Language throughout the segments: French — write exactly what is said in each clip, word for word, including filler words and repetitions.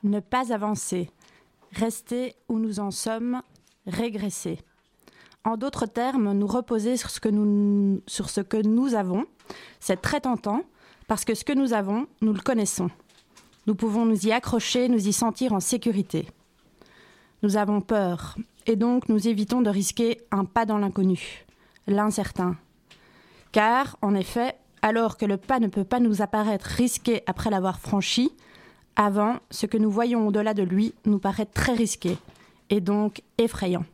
ne pas avancer, rester où nous en sommes, régresser. En d'autres termes, nous reposer sur ce que nous, sur ce que nous avons, c'est très tentant, parce que ce que nous avons, nous le connaissons. Nous pouvons nous y accrocher, nous y sentir en sécurité. Nous avons peur, et donc nous évitons de risquer un pas dans l'inconnu, l'incertain. Car, en effet, alors que le pas ne peut pas nous apparaître risqué après l'avoir franchi, avant, ce que nous voyons au-delà de lui nous paraît très risqué, et donc effrayant.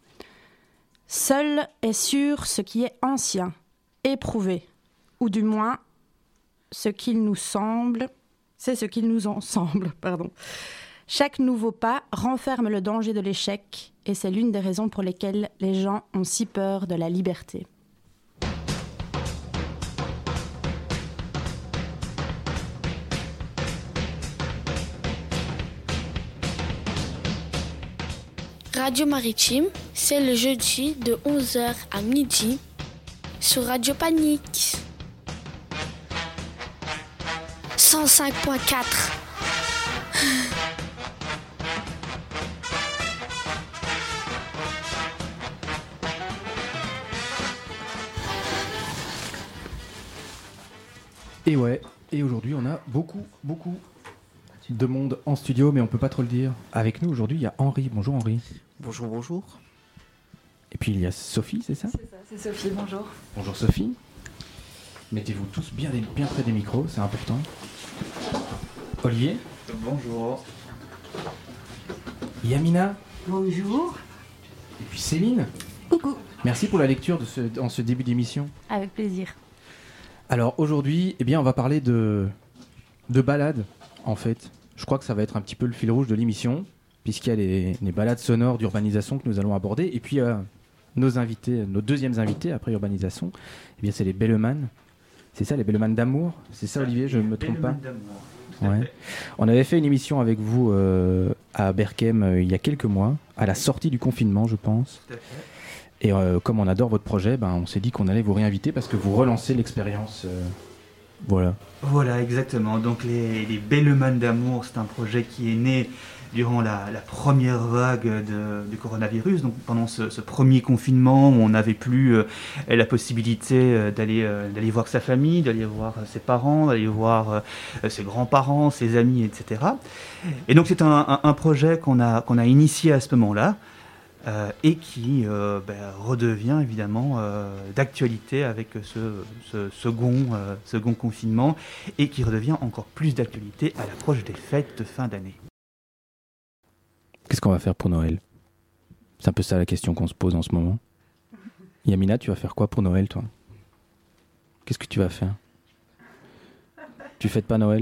Seul est sûr ce qui est ancien, éprouvé, ou du moins ce qu'il nous semble, c'est ce qu'il nous en semble, pardon. Chaque nouveau pas renferme le danger de l'échec, et c'est l'une des raisons pour lesquelles les gens ont si peur de la liberté. Radio Maritime, c'est le jeudi de onze heures à midi sur Radio Panique. cent cinq point quatre. Et ouais, et aujourd'hui on a beaucoup, beaucoup de monde en studio, mais on peut pas trop le dire. Avec nous aujourd'hui, il y a Henri. Bonjour Henri. Bonjour, bonjour. Et puis il y a Sophie, c'est ça ? C'est ça, c'est Sophie, bonjour. Bonjour Sophie. Mettez-vous tous bien, bien près des micros, c'est important. Olivier. Bonjour. Yamina. Bonjour. Et puis Céline. Coucou. Merci pour la lecture de ce, en ce début d'émission. Avec plaisir. Alors aujourd'hui, eh bien, on va parler de, de balades, en fait. Je crois que ça va être un petit peu le fil rouge de l'émission, puisqu'il y a les, les balades sonores d'urbanisation que nous allons aborder. Et puis, euh, nos invités, nos deuxièmes invités après urbanisation, eh bien, c'est les Belleman. C'est ça, les Belleman d'amour. C'est ça, Olivier, je ne me trompe pas. Ouais. On avait fait une émission avec vous euh, à Berchem euh, il y a quelques mois, à la sortie du confinement, je pense. Tout à fait. Et euh, comme on adore votre projet, ben, on s'est dit qu'on allait vous réinviter parce que vous relancez l'expérience. Euh, voilà. Voilà, exactement. Donc les, les Belleman d'amour, c'est un projet qui est né durant la, la première vague de, du coronavirus. Donc pendant ce, ce premier confinement, où on n'avait plus euh, la possibilité euh, d'aller, euh, d'aller voir sa famille, d'aller voir euh, ses parents, d'aller voir euh, ses grands-parents, ses amis, et cetera. Et donc c'est un, un, un projet qu'on a, qu'on a initié à ce moment-là. Euh, et qui euh, ben, redevient évidemment euh, d'actualité avec ce, ce second, euh, second confinement et qui redevient encore plus d'actualité à l'approche des fêtes de fin d'année. Qu'est-ce qu'on va faire pour Noël ? C'est un peu ça la question qu'on se pose en ce moment. Yamina, tu vas faire quoi pour Noël, toi ? Qu'est-ce que tu vas faire ? Tu fêtes pas Noël ?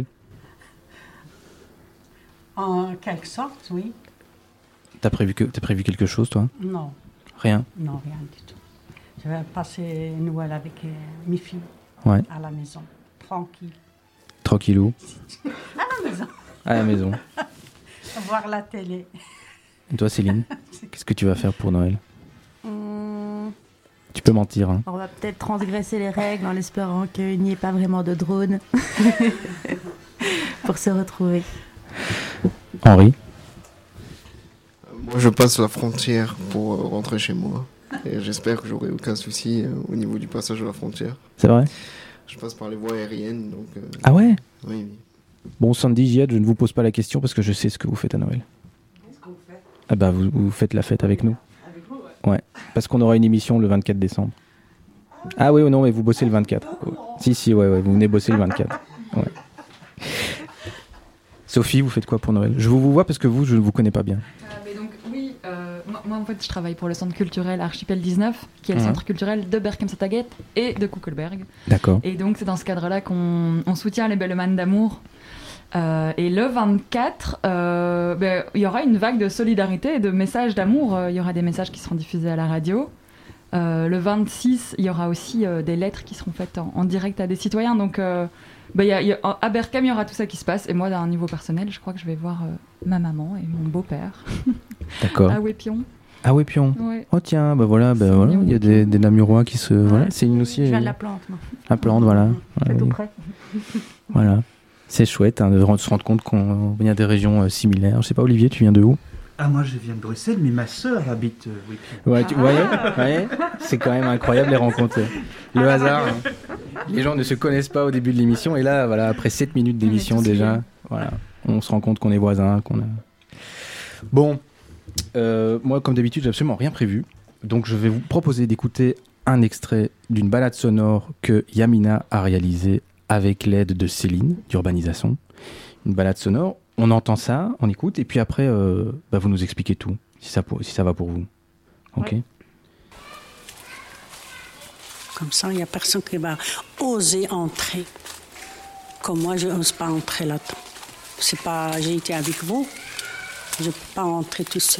En quelque sorte, oui. T'as prévu, que, t'as prévu quelque chose, toi ? Non. Rien ? Non, rien du tout. Je vais passer Noël avec euh, mes filles ouais. à la maison, tranquille. Tranquillou. À la maison. À la maison. Voir la télé. Et toi, Céline, qu'est-ce que tu vas faire pour Noël ? Hum, Tu peux mentir, hein. On va peut-être transgresser les règles en espérant qu'il n'y ait pas vraiment de drone pour se retrouver. Henri ? Moi, je passe la frontière pour euh, rentrer chez moi. Et j'espère que j'aurai aucun souci euh, au niveau du passage de la frontière. C'est vrai ? Je passe par les voies aériennes, donc... Euh, ah ouais ? Oui, oui. Bon, Sandy, Giad, je ne vous pose pas la question parce que je sais ce que vous faites à Noël. Qu'est-ce qu'on fait ? Ah bah, vous, vous faites la fête avec nous. Avec vous, ouais. Ouais, parce qu'on aura une émission le vingt-quatre décembre. Ah oui ou non, mais vous bossez le vingt-quatre. Ah, non. Si, si, ouais, ouais, vous venez bosser le vingt-quatre. Ouais. Sophie, vous faites quoi pour Noël ? Je vous, vous vois parce que vous, je ne vous connais pas bien. Euh, mais donc, oui, euh, moi, moi, en fait, je travaille pour le centre culturel Archipel dix-neuf, qui est le Mmh. centre culturel de Berchem-Sataguet et de Kuckelberg. D'accord. Et donc, c'est dans ce cadre-là qu'on on soutient les Belleman d'amour. Euh, et le vingt-quatre, euh, ben, il y aura une vague de solidarité et de messages d'amour. Il y aura des messages qui seront diffusés à la radio. Euh, le vingt-six, il y aura aussi euh, des lettres qui seront faites en, en direct à des citoyens. Donc, euh, ben, y a, y a, à Berchem, il y aura tout ça qui se passe. Et moi, d'un niveau personnel, je crois que je vais voir euh, ma maman et mon beau-père. D'accord. À Wépion. Ah oui, Pion. Ouais. Oh tiens, bah voilà, bah voilà, il y a des, des Namurois qui se... Voilà, Céline aussi. Je viens euh, de la plante, moi. La plante, voilà. C'est Voilà, tout oui. près. Voilà. C'est chouette hein, de se rendre compte qu'on vient des régions euh, similaires. Je sais pas, Olivier, tu viens de où? Ah, moi je viens de Bruxelles, mais ma sœur habite euh, Wépine. Ouais, tu voyez, ouais, c'est quand même incroyable les rencontres. Le hasard. Hein. Les gens ne se connaissent pas au début de l'émission et là, voilà, après sept minutes d'émission déjà, voilà, on se rend compte qu'on est voisins, qu'on a. Bon, euh, moi comme d'habitude, j'ai absolument rien prévu, donc je vais vous proposer d'écouter un extrait d'une balade sonore que Yamina a réalisée avec l'aide de Céline d'Urbanisation. Une balade sonore. On entend ça, on écoute, et puis après, euh, bah vous nous expliquez tout, si ça, pour, si ça va pour vous. Ok. Ouais. Comme ça, il n'y a personne qui va oser entrer. Comme moi, je n'ose pas entrer là-dedans. C'est pas, j'ai été avec vous, je ne peux pas entrer tout seul.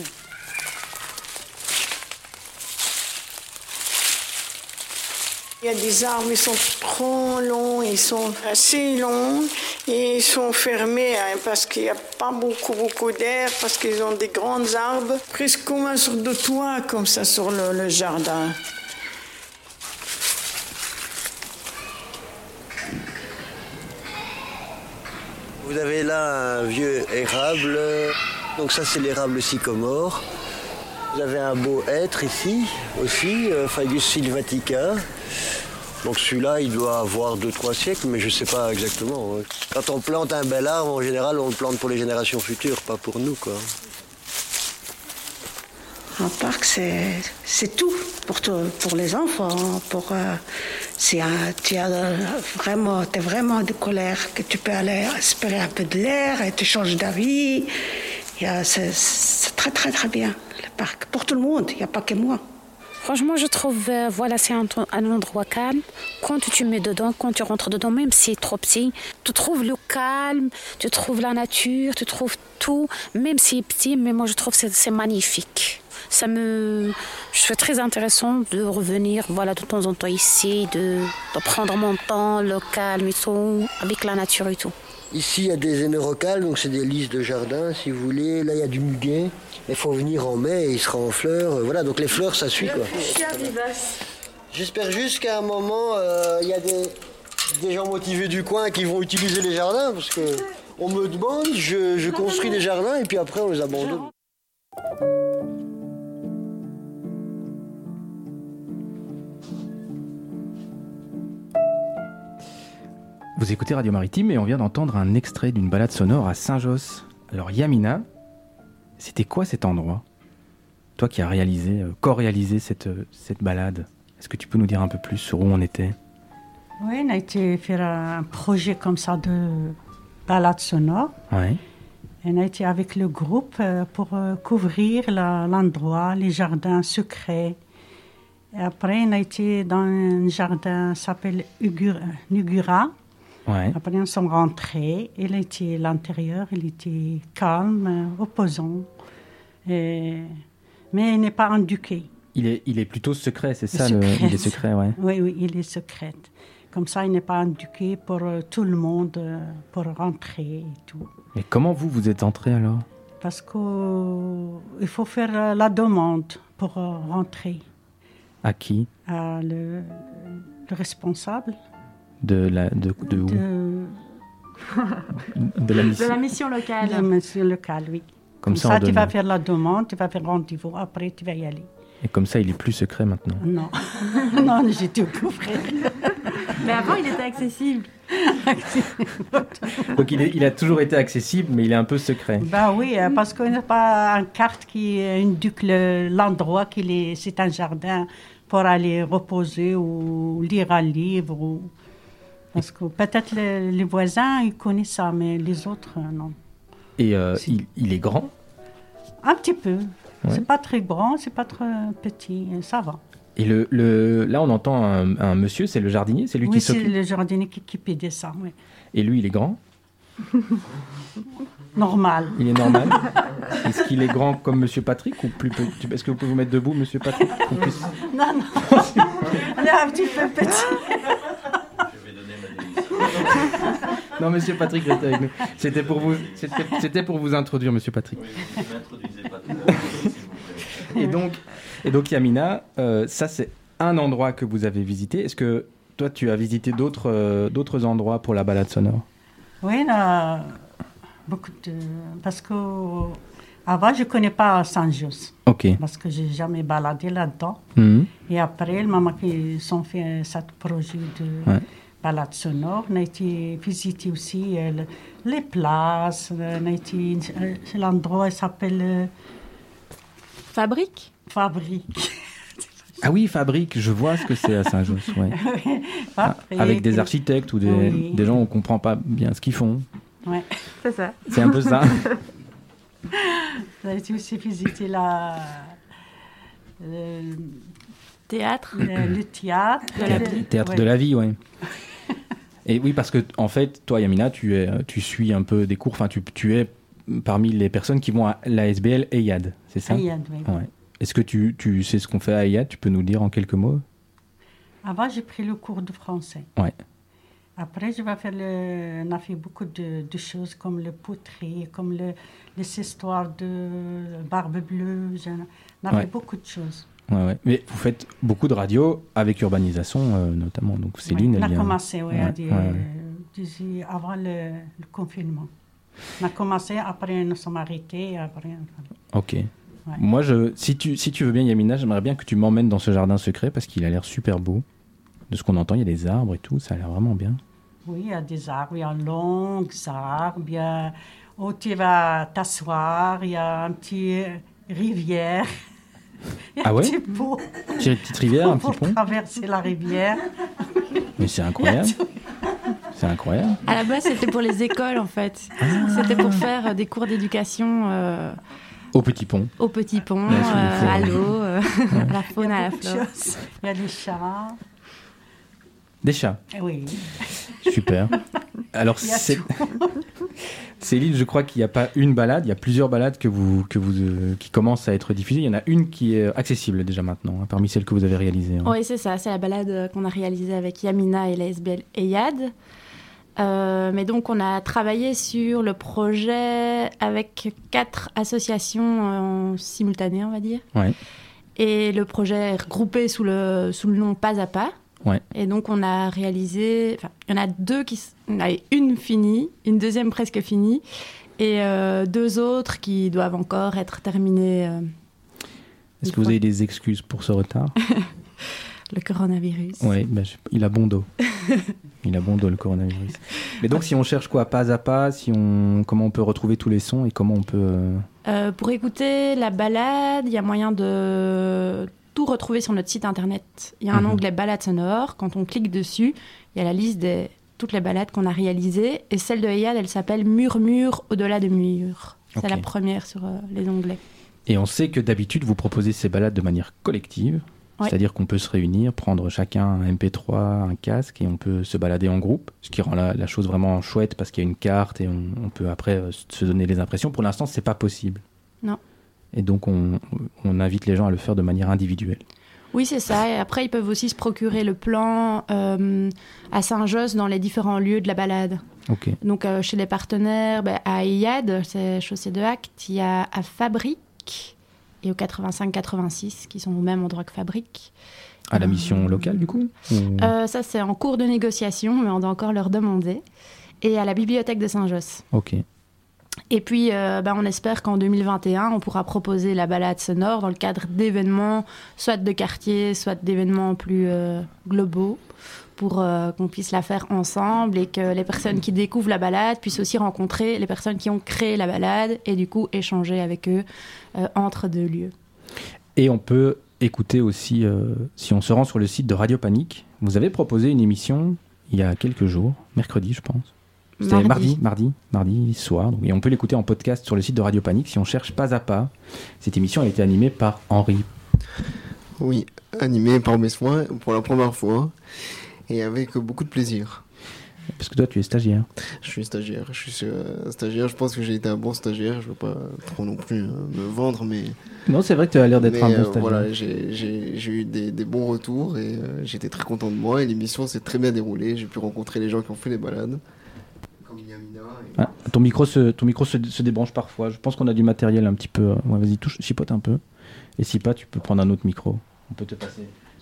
Il y a des arbres, ils sont trop longs, ils sont assez longs et ils sont fermés hein, parce qu'il n'y a pas beaucoup, beaucoup d'air, parce qu'ils ont des grands arbres, presque comme un sorte de toit, comme ça, sur le, le jardin. Vous avez là un vieux érable, donc ça c'est l'érable sycomore. Vous avez un beau hêtre ici aussi, euh, Fagus sylvatica. Donc celui-là, il doit avoir deux trois siècles, mais je ne sais pas exactement. Quand on plante un bel arbre, en général, on le plante pour les générations futures, pas pour nous, quoi. Un parc, c'est, c'est tout pour, tout, pour les enfants. Pour, euh, c'est un, tu as vraiment, t'es vraiment de colère, que tu peux aller espérer un peu de l'air et tu changes d'avis. Il y a, c'est, c'est très, très, très bien, le parc. Pour tout le monde, il n'y a pas que moi. Franchement, je trouve, euh, voilà, c'est un, un endroit calme. Quand tu te mets dedans, quand tu rentres dedans, même si c'est trop petit, tu trouves le calme, tu trouves la nature, tu trouves tout, même si c'est petit, mais moi je trouve que c'est, c'est magnifique. Ça me, je trouve très intéressant de revenir, voilà, de temps en temps ici, de, de prendre mon temps, le calme et tout, avec la nature et tout. Ici, il y a des hémérocales, donc c'est des lys de jardin, si vous voulez. Là, il y a du muguet. Il faut venir en mai et il sera en fleurs. Voilà, donc les fleurs, ça suit, quoi. J'espère juste qu'à un moment, euh, il y a des, des gens motivés du coin qui vont utiliser les jardins, parce que on me demande, je, je construis des jardins et puis après, on les abandonne. Vous écoutez Radio Maritime et on vient d'entendre un extrait d'une balade sonore à Saint-Josse. Alors Yamina, c'était quoi cet endroit? Toi qui as réalisé, euh, co-réalisé cette, cette balade, est-ce que tu peux nous dire un peu plus sur où on était? Oui, on a été faire un projet comme ça de balade sonore. Ouais. On a été avec le groupe pour couvrir la, l'endroit, les jardins secrets. Et après, on a été dans un jardin qui s'appelle Nugura. Ouais. Après, nous sommes rentrés. Il était l'intérieur, il était calme, opposant. Et... Mais il n'est pas indiqué. Il est, il est plutôt secret, c'est ça secret. Le, il est secret, ouais. Oui, oui, il est secret. Comme ça, il n'est pas indiqué pour euh, tout le monde, euh, pour rentrer et tout. Mais comment vous, vous êtes entrés alors? Parce qu'il euh, faut faire euh, la demande pour euh, rentrer. À qui? À le, le responsable. De la de, de où? De... de, la mission. de la mission locale. De la mission locale, oui. Comme, comme ça, ça tu donne... vas faire la demande, tu vas faire rendez-vous, après tu vas y aller. Et comme ça, il est plus secret maintenant. Non, non, j'ai tout couvert. Mais avant, il était accessible. Donc il, est, il a toujours été accessible, mais il est un peu secret. Ben oui, parce qu'on n'a pas une carte qui indique le, l'endroit qu'il est, c'est un jardin pour aller reposer ou lire un livre. Ou... Parce que peut-être les, les voisins, ils connaissent ça, mais les autres, non. Et euh, il, il est grand? Un petit peu. Ouais. C'est pas très grand, c'est pas très petit, ça va. Et le, le, là, on entend un, un monsieur, c'est le jardinier, c'est lui oui, qui s'occupe? Oui, c'est le jardinier qui, qui pédait ça, oui. Et lui, il est grand? Normal. Il est normal. Est-ce qu'il est grand comme Monsieur Patrick ou plus petit? Est-ce que vous pouvez vous mettre debout, Monsieur Patrick? Puisse... Non, non. Il est un petit peu petit. Je vais donner ma démission. Non, Monsieur Patrick, restez avec nous. C'était pour vous, c'était, c'était pour vous introduire, Monsieur Patrick. Oui, ne m'introduisez pas trop, s'il vous plaît. Et donc, et donc Yamina, euh, ça c'est un endroit que vous avez visité. Est-ce que toi tu as visité d'autres, euh, d'autres endroits pour la balade sonore? Oui, là, beaucoup de... Parce que avant, je ne connais pas Saint-Just. Ok. Parce que je n'ai jamais baladé là-dedans. Mmh. Et après, le moment qu'ils ont fait ce projet de Ouais. balade sonore, on a été visiter aussi euh, le- les places. euh, On a été... euh, L'endroit s'appelle... euh, Fabrique Fabrique. Ah oui, Fabrique, je vois ce que c'est à Saint-Just. Ouais. Oui, Ah, Fabrique. avec des architectes ou des, Oui. des gens où on ne comprend pas bien ce qu'ils font. Ouais. C'est ça. C'est un peu ça. On a été aussi visiter la... euh, Théâtre. le, le théâtre. De la Le- vie. Théâtre ouais. de la vie, ouais. Et oui, parce que en fait, toi, Yamina, tu, es, tu suis un peu des cours, enfin, tu, tu es parmi les personnes qui vont à l'A S B L Eyad, c'est ça? Eyad, oui. Ouais. Est-ce que tu, tu sais ce qu'on fait à Eyad? Tu peux nous dire en quelques mots? Avant, j'ai pris le cours de français. Ouais. Après, je vais faire le... on a fait beaucoup de, de choses comme le poterie, comme le, les histoires de Barbe Bleue. Je- On a Ouais. fait beaucoup de choses. Ouais, ouais. Mais vous faites beaucoup de radio avec Urbanisation, euh, notamment. Donc Céline, Oui, on a elle vient- commencé oui, à Ouais, dire, ouais, ouais. d'ici avant le, le confinement. On a commencé, après nous sommes arrêtés. et Après, Ok. Ouais. Moi, je, si, tu, si tu veux bien, Yamina, j'aimerais bien que tu m'emmènes dans ce jardin secret parce qu'il a l'air super beau. De ce qu'on entend, il y a des arbres et tout, ça a l'air vraiment bien. oui, il y a des arbres, il y a longs arbres, il y a où tu vas t'asseoir, il y a un petit rivière. Il y a Ah un ouais petit pont Petite petite rivière, un pour petit pont. traverser la rivière. Mais c'est incroyable. C'est incroyable. À la base, c'était pour les écoles, en fait. Ah. C'était pour faire euh, des cours d'éducation euh, Au petit pont. au petit pont, Bien sûr, il euh, faut. à l'eau, euh, à la faune, à la Beaucoup de flore. choses. Il y a des chats. Des chats. Oui. Super. Alors, Il y a c'est... tout. Céline, je crois qu'il n'y a pas une balade, il y a plusieurs balades que vous, que vous, euh, qui commencent à être diffusées. Il y en a une qui est accessible déjà maintenant, hein, parmi celles que vous avez réalisées. hein. Oui, c'est ça. C'est la balade euh, qu'on a réalisée avec Yamina et l'A S B L Eyad. Euh, mais donc, on a travaillé sur le projet avec quatre associations en simultané, on va dire. Ouais. Et le projet est regroupé sous le, sous le nom Pas à Pas. Ouais. Et donc, on a réalisé... Enfin, il y en a deux qui... s- On a une finie, une deuxième presque finie, et euh, deux autres qui doivent encore être terminées. euh, Est-ce une que vous fois. avez des excuses pour ce retard? Le coronavirus. Oui, ben, je- il a bon dos. Il a bon dos, le coronavirus. Mais donc, si on cherche quoi, pas à pas, si on... comment on peut retrouver tous les sons et comment on peut... euh, Euh, pour écouter la balade, il y a moyen de tout retrouver sur notre site internet. Il y a un Mhm. onglet balade sonore. Quand on clique dessus, il y a la liste de toutes les balades qu'on a réalisées. Et celle de Eyad, elle s'appelle Murmure au-delà de mur. C'est Ok. la première sur euh, les onglets. Et on sait que d'habitude, vous proposez ces balades de manière collective. Ouais. C'est-à-dire qu'on peut se réunir, prendre chacun un M P trois, un casque, et on peut se balader en groupe, ce qui rend la, la chose vraiment chouette parce qu'il y a une carte et on, on peut après euh, se donner les impressions. Pour l'instant, c'est pas possible. Non. Et donc, on, on invite les gens à le faire de manière individuelle. Oui, c'est ça. Et après, ils peuvent aussi se procurer le plan euh, à Saint-Josse dans les différents lieux de la balade. Ok. Donc, euh, chez les partenaires, ben, à Eyad, c'est Chaussée de Acte, il y a à Fabrique et au quatre-vingt-cinq quatre-vingt-six, qui sont au même endroit que Fabrique. À la mission locale, du coup ou- Euh, ça, c'est en cours de négociation, mais on doit encore leur demander. Et à la bibliothèque de Saint-Josse. Ok. Et puis, euh, ben, on espère qu'en deux mille vingt et un, on pourra proposer la balade sonore dans le cadre d'événements, soit de quartier, soit d'événements plus euh, globaux, pour euh, qu'on puisse la faire ensemble et que les personnes qui découvrent la balade puissent aussi rencontrer les personnes qui ont créé la balade et du coup échanger avec eux euh, entre deux lieux. Et on peut écouter aussi, euh, si on se rend sur le site de Radio Panique, vous avez proposé une émission il y a quelques jours, mercredi je pense. C'était mardi, mardi, mardi soir. Donc, et on peut l'écouter en podcast sur le site de Radio Panique si on cherche Pas à Pas. Cette émission a été animée par Henri. Oui, animé par mes soins pour la première fois et avec beaucoup de plaisir. Parce que toi, tu es stagiaire. Je suis stagiaire, je suis euh, stagiaire, je pense que j'ai été un bon stagiaire, je veux pas trop non plus euh, me vendre, mais... Non, c'est vrai que tu as l'air d'être mais, un bon euh, stagiaire. Voilà, j'ai, j'ai, j'ai eu des, des bons retours et euh, j'étais très content de moi et l'émission s'est très bien déroulée, j'ai pu rencontrer les gens qui ont fait les balades. Comme Yamina. Et... Ah, ton micro, se, ton micro se, se débranche parfois. Je pense qu'on a du matériel un petit peu... Ouais, vas-y, touche, chipote un peu. Et si pas, tu peux prendre un autre micro. On peut te passer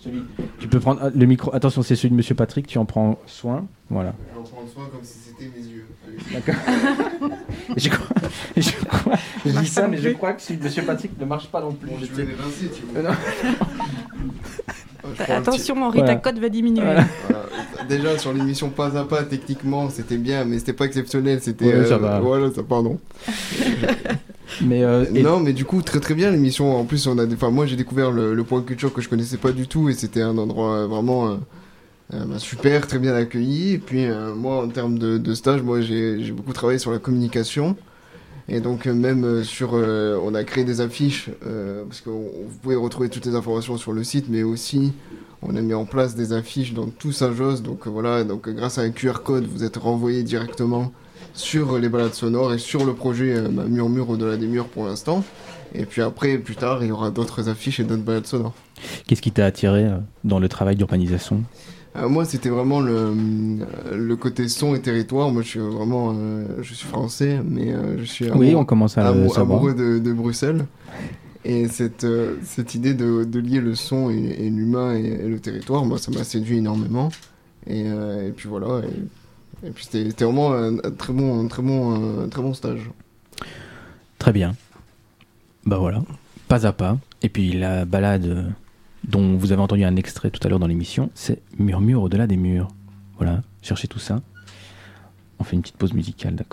Celui, tu peux prendre le micro. Attention, c'est celui de Monsieur Patrick. Tu en prends soin. Voilà. Je vais en prendre soin comme si c'était mes yeux. D'accord. je crois, je crois, je dis ça, mais je crois que celui de Monsieur Patrick ne marche pas non plus. Bon, je vais les rincer, tu vois. Euh, non. Attention, Henri, voilà. ta cote va diminuer. Voilà. Voilà. Déjà sur l'émission Pas à Pas, techniquement c'était bien, mais c'était pas exceptionnel. C'était. Ouais, euh, ça va. Voilà, ça pardon. Mais euh, et... Non, mais du coup très très bien l'émission. En plus, on a, des... enfin moi j'ai découvert le, le point culture que je connaissais pas du tout et c'était un endroit euh, vraiment euh, euh, bah, super, très bien accueilli. Et puis euh, moi en termes de, de stage, moi j'ai, j'ai beaucoup travaillé sur la communication. Et donc euh, même euh, sur, euh, on a créé des affiches euh, parce que on- vous pouvez retrouver toutes les informations sur le site, mais aussi on a mis en place des affiches dans tout Saint-Josse. Donc euh, voilà, donc euh, grâce à un Q R code, vous êtes renvoyé directement sur les balades sonores et sur le projet euh, bah, Murmure au-delà des murs pour l'instant. Et puis après, plus tard, il y aura d'autres affiches et d'autres balades sonores. qu'est-ce qui t'a attiré euh, dans le travail d'urbanisation? Euh, moi, c'était vraiment le, euh, le côté son et territoire. Moi, je suis vraiment, euh, je suis français, mais euh, je suis Oui, amoureux- on commence à le amou- savoir. amoureux de, de Bruxelles. Et cette, euh, cette idée de, de lier le son et, et l'humain et, et le territoire, moi, ça m'a séduit énormément. Et, et puis voilà. Et, et puis c'était c'était vraiment un, un très bon, un très bon, un très bon stage. Très bien. Bah voilà, pas à pas. Et puis la balade euh, dont vous avez entendu un extrait tout à l'heure dans l'émission, c'est Murmure au-delà des murs. Voilà, cherchez tout ça. On fait une petite pause musicale, d'accord ?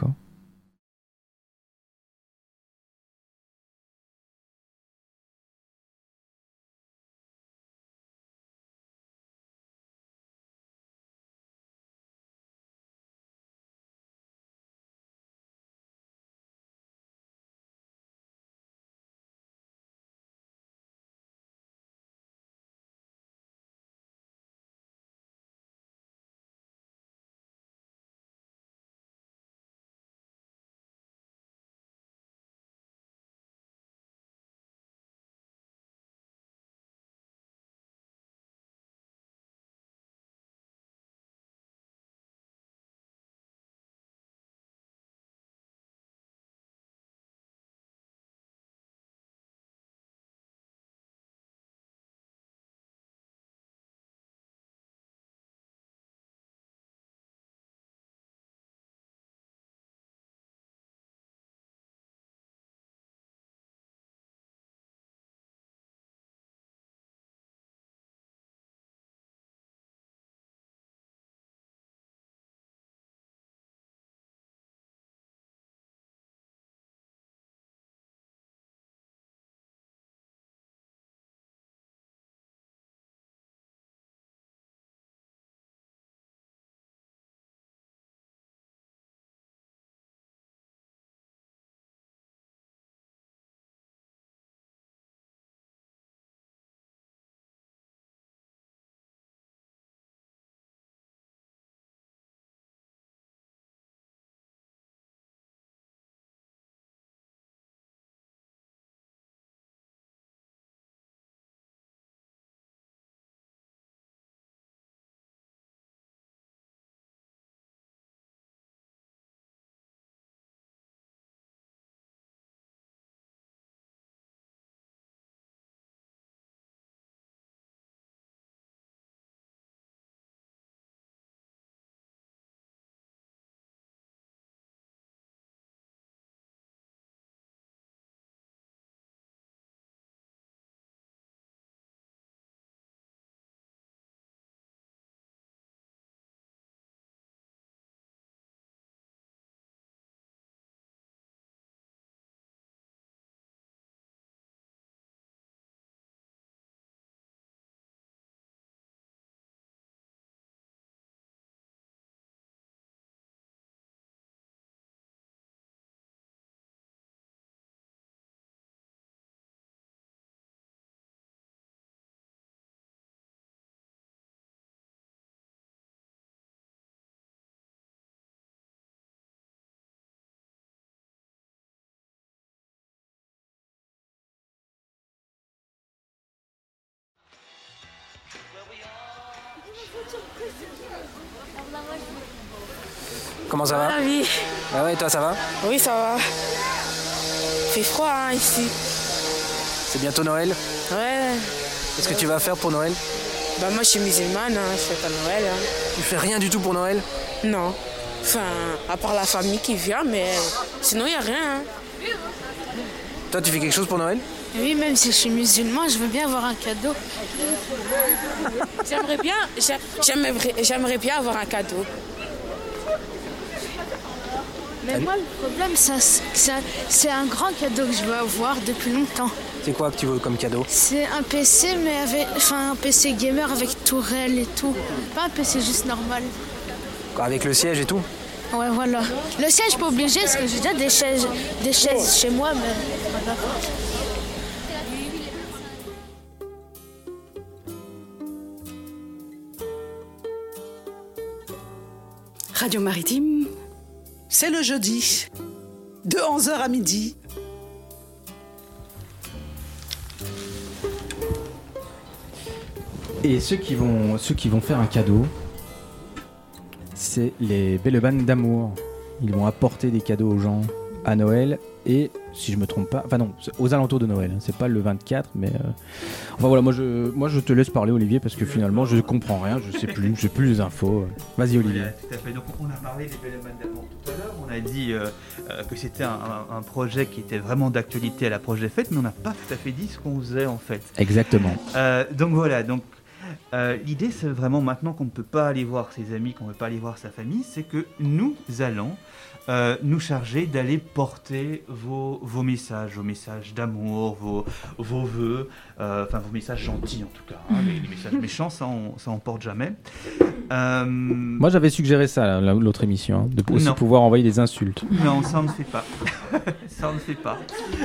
Comment ça va? Ah oui. Ah ouais, toi ça va? Oui, ça va. Il fait froid hein, ici. C'est bientôt Noël? Ouais. Qu'est-ce que tu vas faire pour Noël? Bah moi je suis musulmane, hein, je fais pas Noël. Hein. Tu fais rien du tout pour Noël? Non. Enfin, à part la famille qui vient, mais sinon il n'y a rien. Hein. Toi, tu fais quelque chose pour Noël? Oui, même si je suis musulman, je veux bien avoir un cadeau. J'aimerais bien, j'aimerais, j'aimerais bien avoir un cadeau. Mais moi, le problème, ça, ça, c'est un grand cadeau que je veux avoir depuis longtemps. C'est quoi que tu veux comme cadeau? C'est un P C, mais avec, enfin un P C gamer avec tourelle et tout. Pas un P C juste normal. Avec le siège et tout? Ouais, voilà. Le siège pas obligé, parce que j'ai déjà des chaises, des chaises chez moi, mais voilà. Radio Maritime, c'est le jeudi, de onze heures à midi. Et ceux qui vont, ceux qui vont faire un cadeau, c'est les Belleman d'amour. Ils vont apporter des cadeaux aux gens à Noël et, si je me trompe pas, enfin non, aux alentours de Noël. C'est pas le vingt-quatre, mais euh... enfin voilà, moi je, moi je te laisse parler, Olivier, parce que finalement je comprends rien, je sais plus, j'ai plus les infos. Vas-y, Olivier. Voilà, tout à fait. Donc on a parlé des Belleman d'amour tout à l'heure. On a dit euh, euh, que c'était un, un, un projet qui était vraiment d'actualité à l'approche des fêtes, mais on n'a pas tout à fait dit ce qu'on faisait en fait. Exactement. Euh, donc voilà, donc. Euh, l'idée, c'est vraiment maintenant qu'on ne peut pas aller voir ses amis, qu'on ne peut pas aller voir sa famille, c'est que nous allons euh, nous charger d'aller porter vos, vos messages, vos messages d'amour, vos, vos vœux, euh, enfin vos messages gentils en tout cas. Hein, les, les messages méchants, ça on, ça on porte jamais. Euh... Moi j'avais suggéré ça l'autre émission, hein, de aussi pouvoir envoyer des insultes. Non, ça on ne fait pas. Ça on ne fait pas.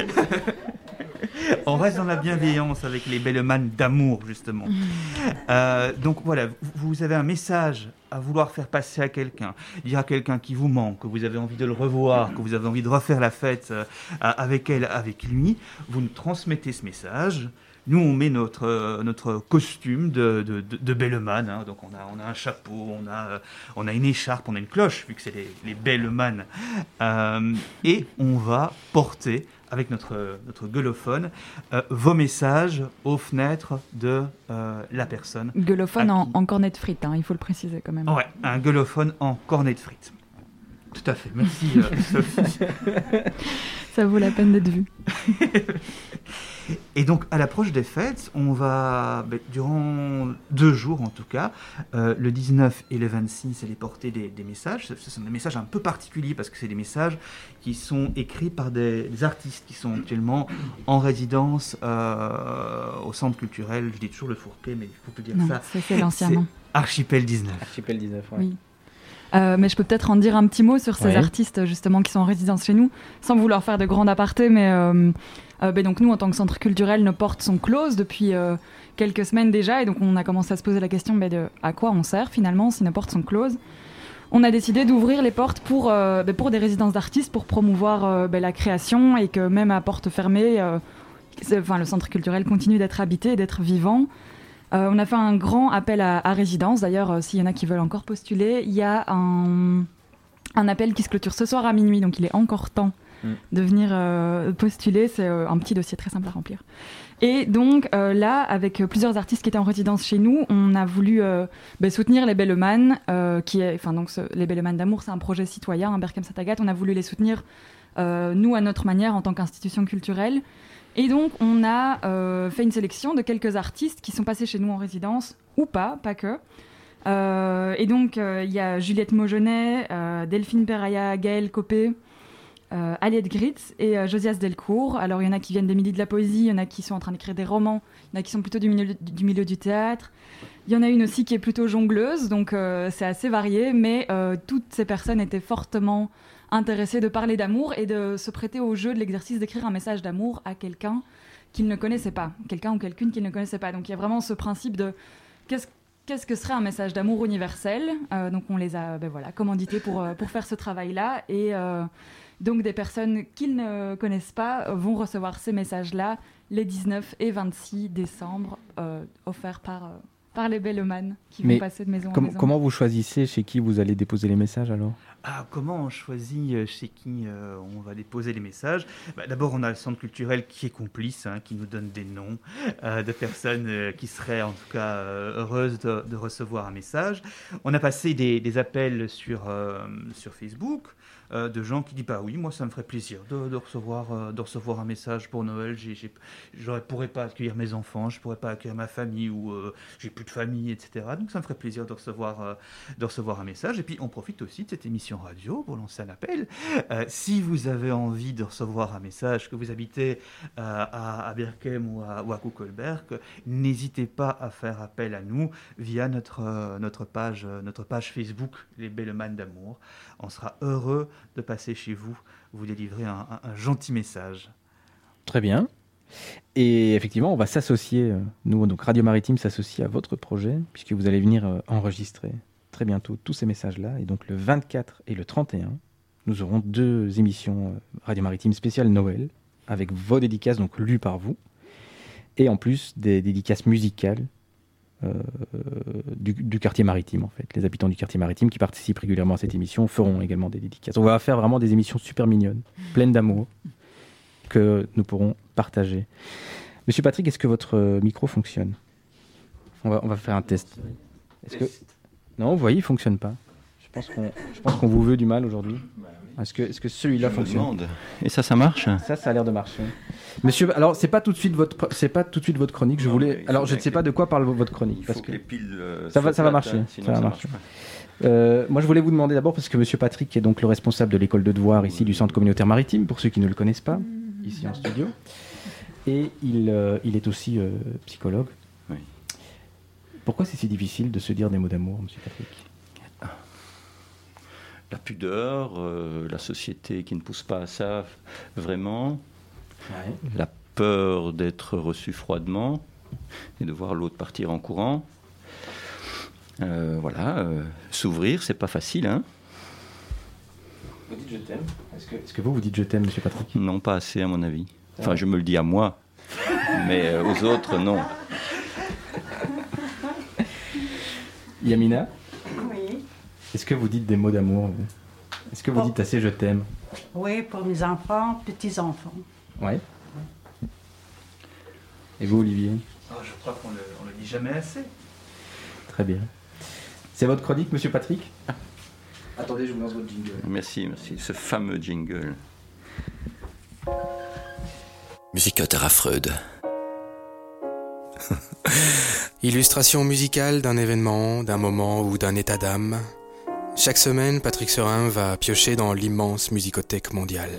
On reste dans la bienveillance avec les Belleman d'amour, justement. Euh, donc voilà, vous, vous avez un message à vouloir faire passer à quelqu'un, dire à quelqu'un qui vous manque, que vous avez envie de le revoir, que vous avez envie de refaire la fête euh, avec elle, avec lui. Vous nous transmettez ce message. Nous, on met notre, euh, notre costume de, de, de, de Belleman. Hein. Donc, on a, on a un chapeau, on a, euh, on a une écharpe, on a une cloche, vu que c'est les, les Belleman. Euh, et on va porter, avec notre, notre gueulophone, euh, vos messages aux fenêtres de euh, la personne. Gueulophone en, en cornet de frites, hein, il faut le préciser quand même. Ouais, un gueulophone en cornet de frites. Tout à fait, merci euh, Sophie. Ça vaut la peine d'être vu. Et donc, à l'approche des fêtes, on va, ben, durant deux jours en tout cas, euh, le dix-neuf et le vingt-six, aller porter des, des messages. Ce sont des messages un peu particuliers parce que c'est des messages qui sont écrits par des, des artistes qui sont actuellement en résidence euh, au centre culturel. Je dis toujours le Fourquet, mais il faut plus dire non, ça. ça c'est l'ancien nom. Archipel dix-neuf. Archipel dix-neuf, ouais. Oui. Euh, mais je peux peut-être en dire un petit mot sur ces ouais. artistes justement qui sont en résidence chez nous, sans vouloir faire de grands apartés, mais euh, euh, ben donc nous en tant que centre culturel, nos portes sont closes depuis euh, quelques semaines déjà, et donc on a commencé à se poser la question ben, de à quoi on sert finalement si nos portes sont closes. On a décidé d'ouvrir les portes pour, euh, ben, pour des résidences d'artistes, pour promouvoir euh, ben, la création, et que même à porte fermée, euh, enfin, le centre culturel continue d'être habité et d'être vivant. Euh, on a fait un grand appel à, à résidence. D'ailleurs, euh, s'il y en a qui veulent encore postuler, il y a un, un appel qui se clôture ce soir à minuit, donc il est encore temps mm. de venir euh, postuler. C'est euh, un petit dossier très simple à remplir. Et donc euh, là, avec plusieurs artistes qui étaient en résidence chez nous, on a voulu euh, bah, soutenir les Belleman, euh, qui est, enfin donc ce, les Belleman d'amour, c'est un projet citoyen, un Berkem Satagat. On a voulu les soutenir euh, nous à notre manière en tant qu'institution culturelle. Et donc, on a euh, fait une sélection de quelques artistes qui sont passés chez nous en résidence, ou pas, pas que. Euh, et donc, il euh, y a Juliette Maugenet, euh, Delphine Peraya, Gaëlle Copé, euh, Aliette Gritz et euh, Josias Delcourt. Alors, il y en a qui viennent des milieux de la poésie, il y en a qui sont en train d'écrire des romans, il y en a qui sont plutôt du milieu du, milieu du théâtre. Il y en a une aussi qui est plutôt jongleuse, donc euh, c'est assez varié, mais euh, toutes ces personnes étaient fortement intéressés de parler d'amour et de se prêter au jeu de l'exercice d'écrire un message d'amour à quelqu'un qu'ils ne connaissaient pas, quelqu'un ou quelqu'une qu'ils ne connaissaient pas. Donc il y a vraiment ce principe de qu'est-ce, qu'est-ce que serait un message d'amour universel. Euh, donc on les a ben voilà, commandités pour, pour faire ce travail-là. Et euh, donc des personnes qu'ils ne connaissent pas vont recevoir ces messages-là les dix-neuf et vingt-six décembre, euh, offerts par... Euh, par les Belleman qui Mais vont passer de maison com- en maison. Comment vous choisissez chez qui vous allez déposer les messages alors ? Ah, comment on choisit chez qui euh, on va déposer les messages? Bah, d'abord, on a le centre culturel qui est complice, hein, qui nous donne des noms euh, de personnes euh, qui seraient en tout cas euh, heureuses de, de recevoir un message. On a passé des, des appels sur, euh, sur Facebook euh, de gens qui disent bah oui, moi ça me ferait plaisir de, de, recevoir, euh, de recevoir un message pour Noël. J'ai, j'ai, je ne pourrais pas accueillir mes enfants, je ne pourrais pas accueillir ma famille ou euh, j'ai plus de famille, et cetera. Donc ça me ferait plaisir de recevoir, euh, de recevoir un message. Et puis on profite aussi de cette émission radio pour lancer un appel. Euh, si vous avez envie de recevoir un message, que vous habitez euh, à, à Berchem ou à, ou à Kuckelberg, n'hésitez pas à faire appel à nous via notre, euh, notre, page, euh, notre page Facebook, Les Belleman d'Amour. On sera heureux de passer chez vous, vous délivrer un, un, un gentil message. Très bien. Et effectivement, on va s'associer, euh, nous, donc Radio Maritime s'associe à votre projet, puisque vous allez venir euh, enregistrer très bientôt tous ces messages-là. Et donc le vingt-quatre et le trente et un, nous aurons deux émissions euh, Radio Maritime spéciales Noël, avec vos dédicaces, donc lues par vous, et en plus des dédicaces musicales euh, du, du quartier maritime, en fait. Les habitants du quartier maritime qui participent régulièrement à cette émission feront également des dédicaces. On va faire vraiment des émissions super mignonnes, pleines d'amour, que nous pourrons partager. Monsieur Patrick, est-ce que votre micro fonctionne? on va, on va faire un test. Est-ce que... Non, vous voyez, il ne fonctionne pas. Je pense qu'on, je pense qu'on vous veut du mal aujourd'hui. Est-ce que, est-ce que celui-là Je fonctionne? me demande. Et ça, ça marche? Ça, ça a l'air de marcher. Monsieur, alors c'est pas tout de suite votre, c'est pas tout de suite votre chronique. Je Non, voulais, alors je ne sais que pas de quoi parle votre chronique. Il parce faut que que les piles euh, ça va, ça va plates, marcher. hein, sinon ça va ça marcher. marche pas. Euh, moi, je voulais vous demander d'abord, parce que Monsieur Patrick est donc le responsable de l'école de devoirs ici du Centre communautaire maritime, pour ceux qui ne le connaissent pas, ici en studio. Et il, euh, il est aussi euh, psychologue. Oui. Pourquoi c'est si difficile de se dire des mots d'amour, Monsieur Patrick? La pudeur, euh, la société qui ne pousse pas à ça vraiment, Ouais. la peur d'être reçu froidement et de voir l'autre partir en courant. Euh, voilà, euh, s'ouvrir, c'est pas facile, hein. Vous dites je t'aime. Est-ce que, est-ce que vous, vous dites je t'aime, Monsieur Patrick? Non, pas assez à mon avis. Enfin, je me le dis à moi, mais euh, aux autres, non. Yamina, Oui. est-ce que vous dites des mots d'amour, vous? Est-ce que vous Oh. dites assez je t'aime? Oui, pour mes enfants, petits-enfants. Ouais. Et vous, Olivier? Oh, je crois qu'on le, on le dit jamais assez. Très bien. C'est votre chronique, Monsieur Patrick? Attendez, je vous lance votre jingle. Merci, merci. Ce fameux jingle. Musicoteur à Freud. Illustration musicale d'un événement, d'un moment ou d'un état d'âme. Chaque semaine, Patrick Serin va piocher dans l'immense musicothèque mondiale.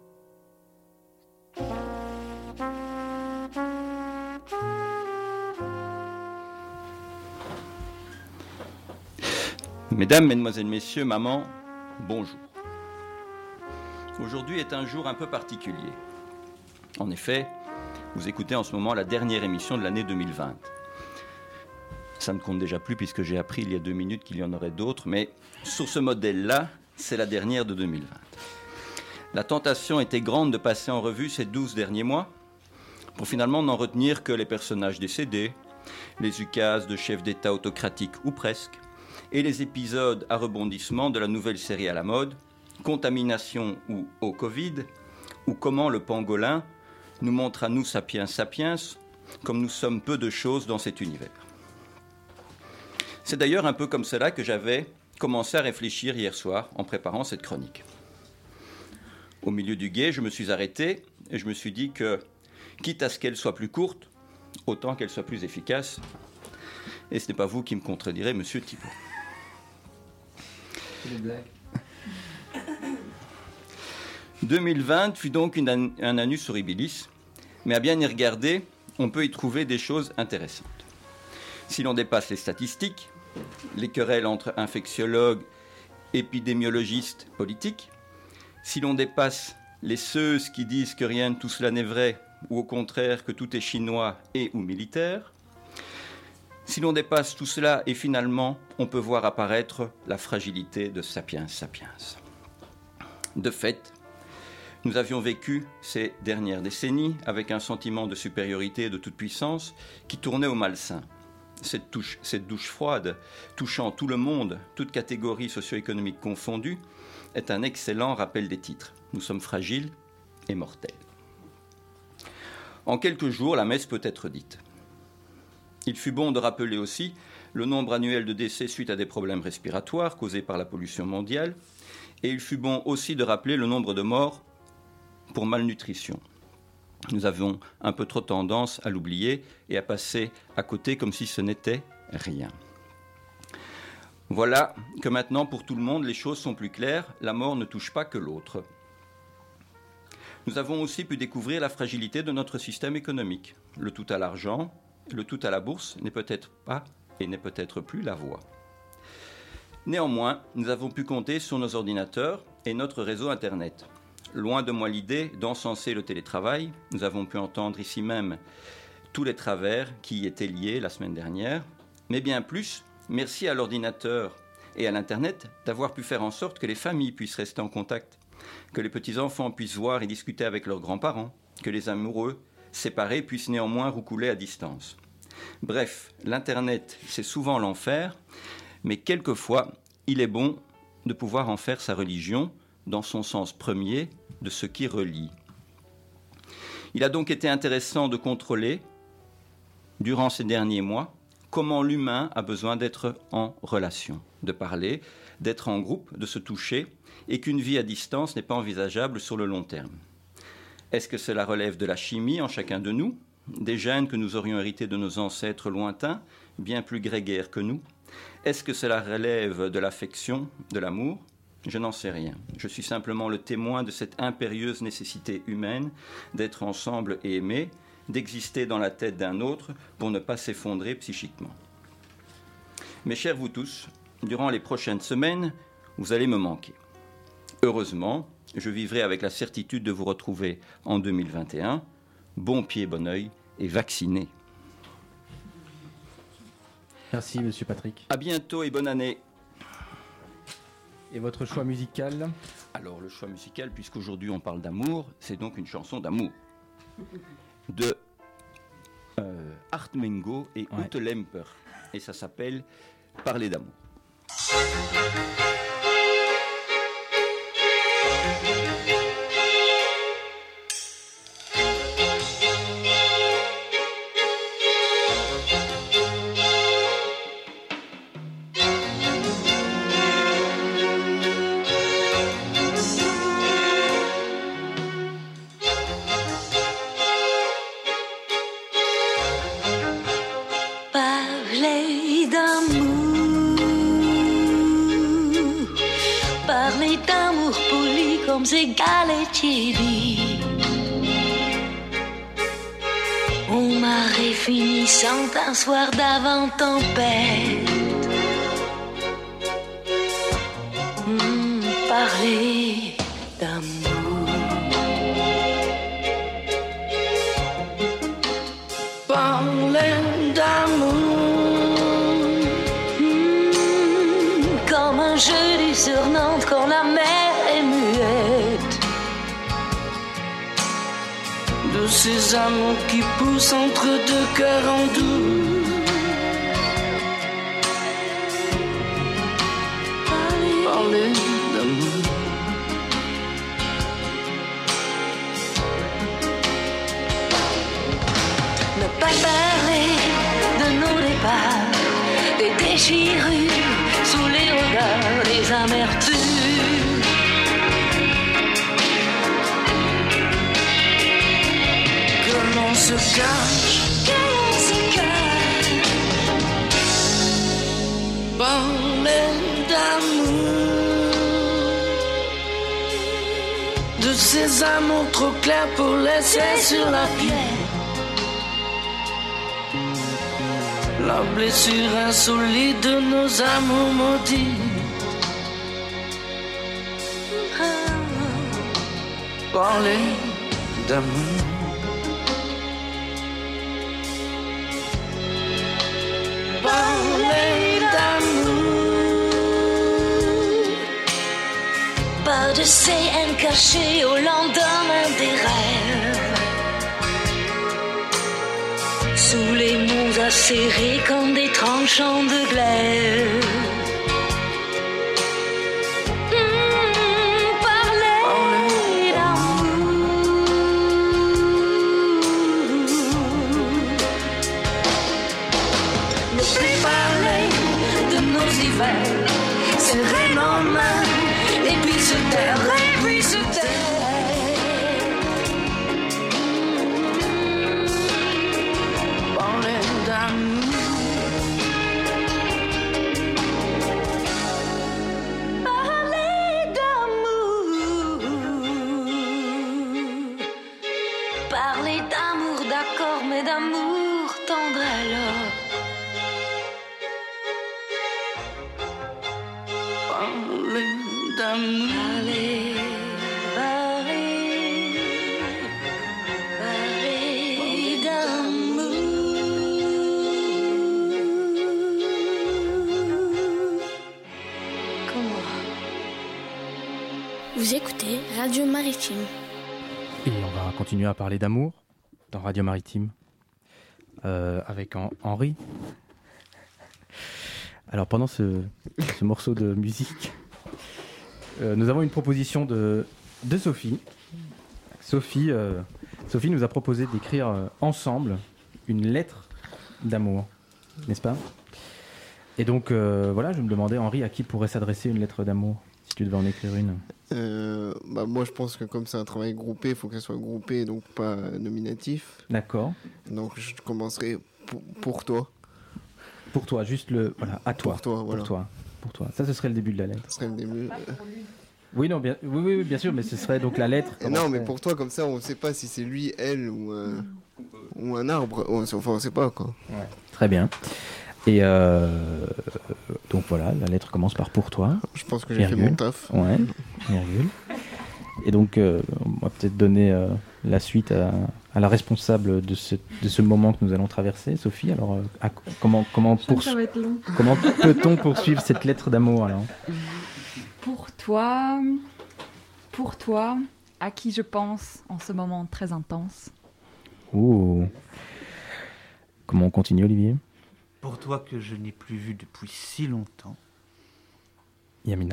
Mesdames, Mesdemoiselles, Messieurs, maman, bonjour. Aujourd'hui est un jour un peu particulier. En effet, vous écoutez en ce moment la dernière émission de l'année deux mille vingt. Ça ne compte déjà plus puisque j'ai appris il y a deux minutes qu'il y en aurait d'autres, mais sur ce modèle-là, c'est la dernière de deux mille vingt. La tentation était grande de passer en revue ces douze derniers mois pour finalement n'en retenir que les personnages décédés, les ukases de chefs d'État autocratiques ou presque, et les épisodes à rebondissement de la nouvelle série à la mode, Contamination ou Au Covid, ou comment le pangolin nous montre à nous sapiens sapiens comme nous sommes peu de choses dans cet univers. C'est d'ailleurs un peu comme cela que j'avais commencé à réfléchir hier soir en préparant cette chronique. Au milieu du gué, je me suis arrêté et je me suis dit que, quitte à ce qu'elle soit plus courte, autant qu'elle soit plus efficace. Et ce n'est pas vous qui me contredirez, monsieur Thibault. deux mille vingt fut donc une an- un annus horribilis, mais à bien y regarder, on peut y trouver des choses intéressantes. Si l'on dépasse les statistiques, les querelles entre infectiologues, épidémiologistes, politiques, si l'on dépasse les ceux qui disent que rien de tout cela n'est vrai, ou au contraire que tout est chinois et ou militaire, si l'on dépasse tout cela et finalement on peut voir apparaître la fragilité de Sapiens Sapiens. De fait, nous avions vécu ces dernières décennies avec un sentiment de supériorité et de toute-puissance qui tournait au malsain, cette, touche, cette douche froide, touchant tout le monde, toutes catégories socio-économiques confondues, est un excellent rappel des titres. Nous sommes fragiles et mortels. En quelques jours, la messe peut être dite. Il fut bon de rappeler aussi le nombre annuel de décès suite à des problèmes respiratoires causés par la pollution mondiale, et il fut bon aussi de rappeler le nombre de morts pour malnutrition. Nous avions un peu trop tendance à l'oublier et à passer à côté comme si ce n'était rien. Voilà que maintenant, pour tout le monde, les choses sont plus claires. La mort ne touche pas que l'autre. Nous avons aussi pu découvrir la fragilité de notre système économique. Le tout à l'argent, le tout à la bourse n'est peut-être pas et n'est peut-être plus la voie. Néanmoins, nous avons pu compter sur nos ordinateurs et notre réseau Internet. Loin de moi l'idée d'encenser le télétravail, nous avons pu entendre ici même tous les travers qui y étaient liés la semaine dernière, mais bien plus, merci à l'ordinateur et à l'Internet d'avoir pu faire en sorte que les familles puissent rester en contact, que les petits-enfants puissent voir et discuter avec leurs grands-parents, que les amoureux séparés puissent néanmoins roucouler à distance. Bref, l'Internet, c'est souvent l'enfer, mais quelquefois, il est bon de pouvoir en faire sa religion, dans son sens premier de ce qui relie. Il a donc été intéressant de contrôler, durant ces derniers mois, comment l'humain a besoin d'être en relation, de parler, d'être en groupe, de se toucher, et qu'une vie à distance n'est pas envisageable sur le long terme. Est-ce que cela relève de la chimie en chacun de nous, des gènes que nous aurions hérités de nos ancêtres lointains, bien plus grégaires que nous? Est-ce que cela relève de l'affection, de l'amour? Je n'en sais rien. Je suis simplement le témoin de cette impérieuse nécessité humaine d'être ensemble et aimer, d'exister dans la tête d'un autre pour ne pas s'effondrer psychiquement. Mes chers vous tous, durant les prochaines semaines, vous allez me manquer. Heureusement, je vivrai avec la certitude de vous retrouver en deux mille vingt et un, bon pied, bon oeil et vacciné. Merci, monsieur Patrick. À bientôt et bonne année. Et votre choix musical? Alors, le choix musical, puisqu'aujourd'hui on parle d'amour, c'est donc une chanson d'amour de euh, Art Mengo et Ouais. Ute Lemper. Et ça s'appelle Parler d'amour. Parler d'amour, parler d'amour poli comme ces galetiers dit. Au marée finissant un soir d'avant tempête. Mmh, parler d'amour. Parler d'amour, mmh, comme un jeudi sur Nantes quand la mer est muette. De ces amours qui poussent entre deux cœurs en doux. Parler, parler d'amour. Ne pas parler de nos départs, des déchirures sous les regards, des amertumes. Que l'on se cache, que l'on se cache. Parler d'amour, de ces amours trop clairs pour laisser sur la pierre. La blessure insolite de nos amours maudits. Parler d'amour. Parler d'amour. Pas de C N caché au lendemain des rêves. Sous les monts doigts serrés comme des tranchants de glaive. Mmh, parler d'amour. Ne plus parler de nos hivers, serrer nos mains, et puis se taire, et puis se taire. D'amour tendre alors. Parler d'amour. Parler, parler, parler d'amour. Comment? Vous écoutez Radio Maritime. Et on va continuer à parler d'amour dans Radio Maritime. Euh, avec en, Henri. Alors pendant ce, ce morceau de musique, euh, nous avons une proposition de, de Sophie. Sophie, euh, Sophie nous a proposé d'écrire euh, ensemble une lettre d'amour, n'est-ce pas? Et donc euh, voilà, je me demandais, Henri, à qui pourrait s'adresser une lettre d'amour, si tu devais en écrire une. Euh, bah moi je pense que comme c'est un travail groupé, il faut que ça soit groupé, donc pas nominatif. D'accord. Donc je commencerai pour, pour toi. Pour toi, juste le... Voilà, à toi. Pour toi, voilà. Pour toi. Pour toi. Ça, ce serait le début de la lettre. Ce serait le début. Oui, non, bien, oui, oui, oui, bien sûr, mais ce serait donc la lettre. Non, mais pour toi, comme ça, on ne sait pas si c'est lui, elle ou, euh, ou un arbre. Enfin, on ne sait pas, quoi. Ouais. Très bien. Et euh, donc voilà, la lettre commence par pour toi. Je pense que j'ai virgule. fait mon taf. Ouais, virgule. Et donc, euh, on va peut-être donner euh, la suite à, à la responsable de ce, de ce moment que nous allons traverser, Sophie. Alors, euh, à, comment, comment, pour, ça va être long. Comment peut-on poursuivre cette lettre d'amour alors? Pour toi, pour toi, à qui je pense en ce moment très intense. Ouh. Comment on continue, Olivier? Pour toi que je n'ai plus vu depuis si longtemps. Yamina.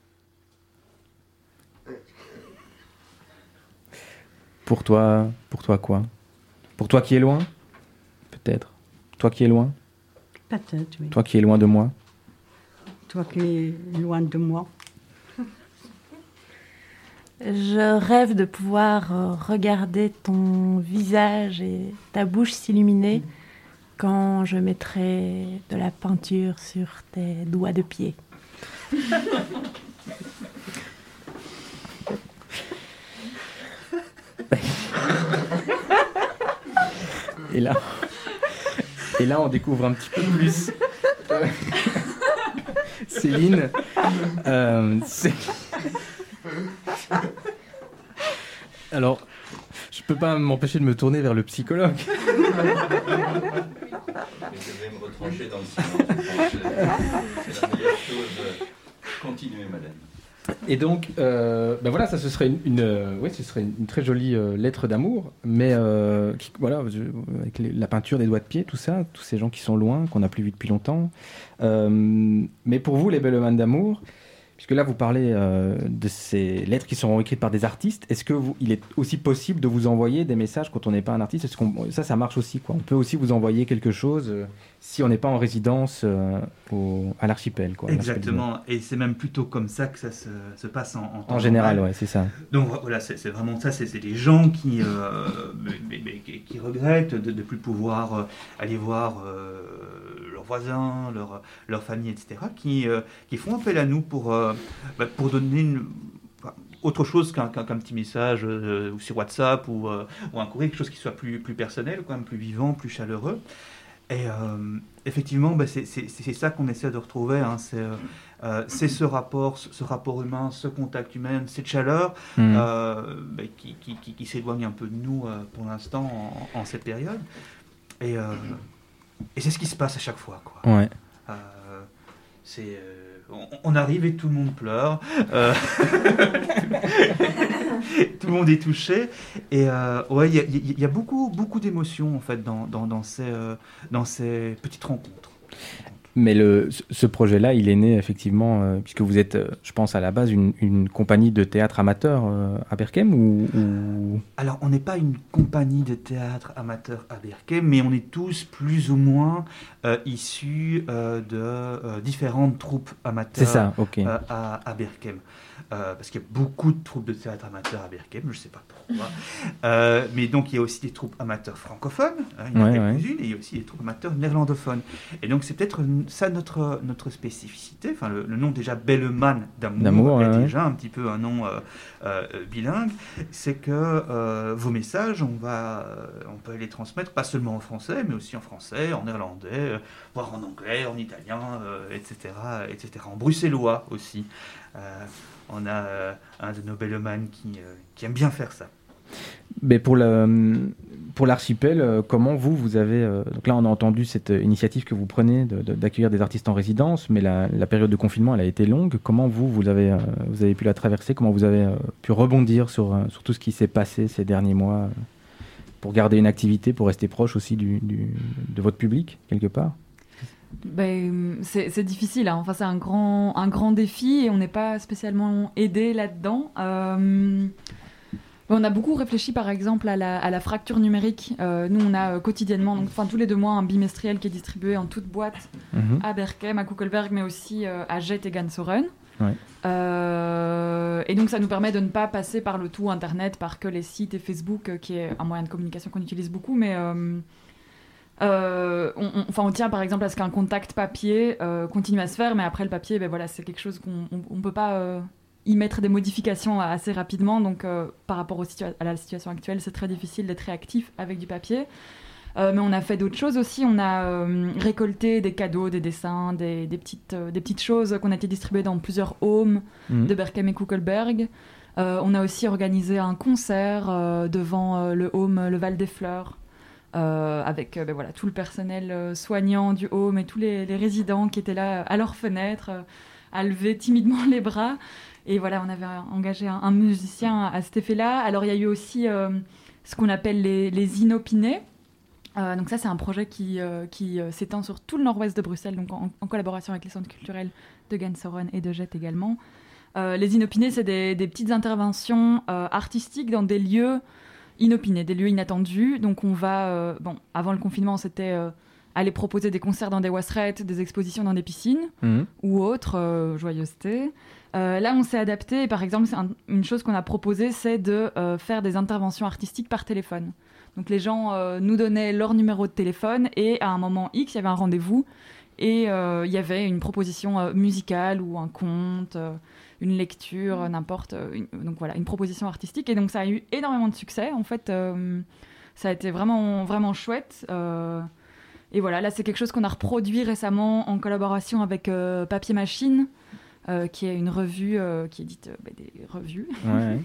Pour toi, pour toi quoi? Pour toi qui est loin? Peut-être. Toi qui est loin? Peut-être, oui. Toi qui es loin de moi? Toi qui es loin de moi. Je rêve de pouvoir regarder ton visage et ta bouche s'illuminer quand je mettrai de la peinture sur tes doigts de pied. Et là, et là, on découvre un petit peu plus euh, Céline. Euh, c'est... Alors, je peux pas m'empêcher de me tourner vers le psychologue. Je vais me retrancher dans le silence. C'est la meilleure chose. Continuez, madame. Et donc, euh, ben voilà, ça ce serait une, une euh, ouais, ce serait une, une très jolie euh, lettre d'amour, mais euh, qui, voilà, je, avec les, la peinture des doigts de pied, tout ça, tous ces gens qui sont loin, qu'on n'a plus vus depuis longtemps. Euh, mais pour vous, les Belleman d'amour, puisque là vous parlez euh, de ces lettres qui seront écrites par des artistes, est-ce que vous, il est aussi possible de vous envoyer des messages quand on n'est pas un artiste? Est-ce qu'on, ça, ça marche aussi, quoi. On peut aussi vous envoyer quelque chose euh, si on n'est pas en résidence euh, au, à l'archipel, quoi. Exactement, et c'est même plutôt comme ça que ça se, se passe en, en temps En général, normal. ouais, c'est ça. Donc voilà, c'est, c'est vraiment ça, c'est, c'est des gens qui, euh, mais, mais, qui, qui regrettent de ne plus pouvoir euh, aller voir euh, leurs voisins, leur, leur famille, et cetera, qui, euh, qui font appel à nous pour, euh, bah, pour donner une, enfin, autre chose qu'un, qu'un, qu'un petit message euh, ou sur WhatsApp ou, euh, ou un courrier, quelque chose qui soit plus, plus personnel, quand même plus vivant, plus chaleureux. Et euh, effectivement, bah, c'est, c'est, c'est ça qu'on essaie de retrouver, hein, c'est, euh, c'est ce rapport, ce, ce rapport humain, ce contact humain, cette chaleur mmh. euh, bah, qui, qui, qui, qui s'éloigne un peu de nous euh, pour l'instant en, en cette période. Et, euh, et c'est ce qui se passe à chaque fois, quoi. Ouais. Euh, C'est, euh, on, on arrive et tout le monde pleure. Euh... tout le monde est touché. Et euh, ouais, il y, y, y a beaucoup, beaucoup d'émotions en fait dans, dans, dans, ces, euh, dans ces petites rencontres. Mais le, ce projet-là, il est né effectivement, euh, puisque vous êtes, euh, je pense, à la base, une, une compagnie de théâtre amateur euh, à Berchem ou, ou... Alors, on n'est pas une compagnie de théâtre amateur à Berchem, mais on est tous plus ou moins euh, issus euh, de euh, différentes troupes amateurs. C'est ça, ok. euh, à, à Berchem. Euh, parce qu'il y a beaucoup de troupes de théâtre amateurs à Berchem, je ne sais pas pourquoi. euh, mais donc, il y a aussi des troupes amateurs francophones, hein, il y en a ouais, quelques-unes, ouais. et il y a aussi des troupes amateurs néerlandophones. Et donc, c'est peut-être ça notre, notre spécificité. Enfin, le, le nom déjà Belleman d'amour, D'amour, est ouais, déjà un petit peu un nom euh, euh, bilingue. C'est que euh, vos messages, on, va, euh, on peut les transmettre pas seulement en français, mais aussi en français, en néerlandais, euh, voire en anglais, en italien, euh, et cetera, et cetera. En bruxellois aussi. Euh, on a euh, un de nos Belleman qui, euh, qui aime bien faire ça. Mais pour, le, pour l'archipel, euh, comment vous, vous avez... Euh, donc là, on a entendu cette initiative que vous prenez de, de, d'accueillir des artistes en résidence, mais la, la période de confinement, elle a été longue. Comment vous, vous avez, euh, vous avez pu la traverser? Comment vous avez euh, pu rebondir sur, euh, sur tout ce qui s'est passé ces derniers mois euh, pour garder une activité, pour rester proche aussi du, du, de votre public, quelque part? Ben, c'est, c'est difficile, hein. Enfin, c'est un grand, un grand défi et on n'est pas spécialement aidé là-dedans. Euh, on a beaucoup réfléchi par exemple à la, à la fracture numérique. Euh, nous, on a euh, quotidiennement, donc, enfin, tous les deux mois, un bimestriel qui est distribué en toute boîte Mhm. à Berchem, à Kuckelberg, mais aussi euh, à Jet et Gansoren. Ouais. Euh, et donc ça nous permet de ne pas passer par le tout internet, par que les sites et Facebook, euh, qui est un moyen de communication qu'on utilise beaucoup, mais euh, euh, on, on, enfin, on tient par exemple à ce qu'un contact papier euh, continue à se faire, mais après le papier, ben voilà, c'est quelque chose qu'on on, on peut pas euh, y mettre des modifications assez rapidement, donc euh, par rapport au situa- à la situation actuelle, c'est très difficile d'être réactif avec du papier. Euh, mais on a fait d'autres choses aussi. On a euh, récolté des cadeaux, des dessins, des, des, petites, euh, des petites choses qu'on a été distribuées dans plusieurs homes Mhm. de Berchem et Kuckelberg. Euh, on a aussi organisé un concert euh, devant euh, le home Le Val des Fleurs, euh, avec euh, ben voilà, tout le personnel euh, soignant du home et tous les, les résidents qui étaient là euh, à leurs fenêtres, euh, à lever timidement les bras. Et voilà, on avait engagé un, un musicien à cet effet-là. Alors il y a eu aussi euh, ce qu'on appelle les, les inopinés. Euh, donc ça, c'est un projet qui, euh, qui euh, s'étend sur tout le nord-ouest de Bruxelles, donc en, en collaboration avec les centres culturels de Gansoren et de Jet également. Euh, les inopinés, c'est des, des petites interventions euh, artistiques dans des lieux inopinés, des lieux inattendus. Donc on va, euh, bon, avant le confinement, c'était euh, aller proposer des concerts dans des wasserettes, des expositions dans des piscines Mhm. ou autres euh, joyeusetés. Euh, là, on s'est adapté. Et par exemple, c'est un- une chose qu'on a proposée, c'est de euh, faire des interventions artistiques par téléphone. Donc les gens euh, nous donnaient leur numéro de téléphone et à un moment X, il y avait un rendez-vous et euh, il y avait une proposition euh, musicale ou un conte, euh, une lecture, euh, n'importe. euh, une- donc voilà, une proposition artistique. Et donc ça a eu énormément de succès. En fait, euh, ça a été vraiment, vraiment chouette. euh, et voilà, là, c'est quelque chose qu'on a reproduit récemment en collaboration avec euh, Papier Machine, euh, qui est une revue euh, qui édite euh, bah, des revues. Ouais.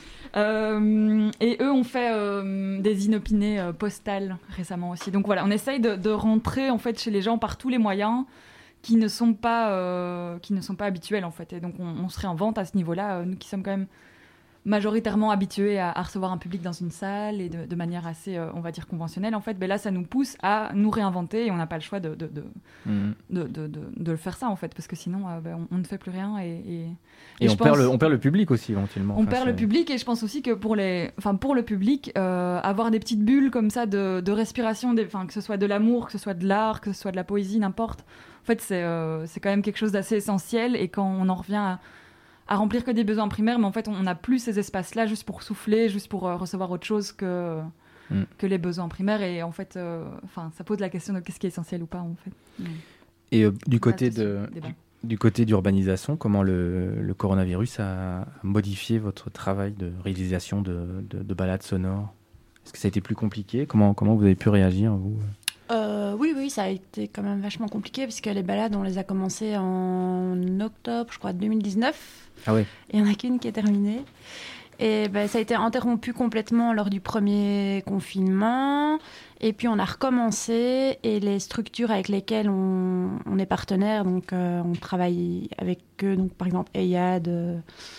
Euh, et eux ont fait euh, des inopinés euh, postales récemment aussi. Donc voilà, on essaye de, de rentrer en fait chez les gens par tous les moyens qui ne sont pas, euh, qui ne sont pas habituels en fait. Et donc on, on se réinvente à ce niveau-là, euh, nous qui sommes quand même majoritairement habitués à, à recevoir un public dans une salle et de, de manière assez, euh, on va dire, conventionnelle en fait. Mais là, ça nous pousse à nous réinventer et on n'a pas le choix de, de, de, Mhm. de, de, de, de le faire ça en fait, parce que sinon euh, ben, on, on ne fait plus rien et, et, Et, je on, perd pense- le, on perd le public aussi, éventuellement. on Enfin, perd le c'est- public et je pense aussi que pour, les, enfin, pour le public, euh, avoir des petites bulles comme ça de, de respiration, des, enfin, que ce soit de l'amour, que ce soit de l'art, que ce soit de la poésie, n'importe, en fait c'est, euh, c'est quand même quelque chose d'assez essentiel et quand on en revient à, à remplir que des besoins primaires, mais en fait on n'a plus ces espaces-là juste pour souffler, juste pour euh, recevoir autre chose que, Mm. que les besoins primaires et en fait euh, enfin, ça pose la question de qu'est-ce qui est essentiel ou pas en fait. Mm. Et euh, du côté Là-dessus, de, débat. du, du côté d'urbanisation, comment le, le coronavirus a modifié votre travail de réalisation de, de, de balades sonores? Est-ce que ça a été plus compliqué? Comment, comment vous avez pu réagir, vous? Euh, oui, oui, ça a été quand même vachement compliqué puisque les balades, on les a commencées en octobre, je crois, deux mille dix-neuf. Ah ouais. Et il n'y en a qu'une qui est terminée. Et ben, ça a été interrompu complètement lors du premier confinement. Et puis on a recommencé. Et les structures avec lesquelles on, on est partenaire, donc euh, on travaille avec eux, donc par exemple Eyad, euh,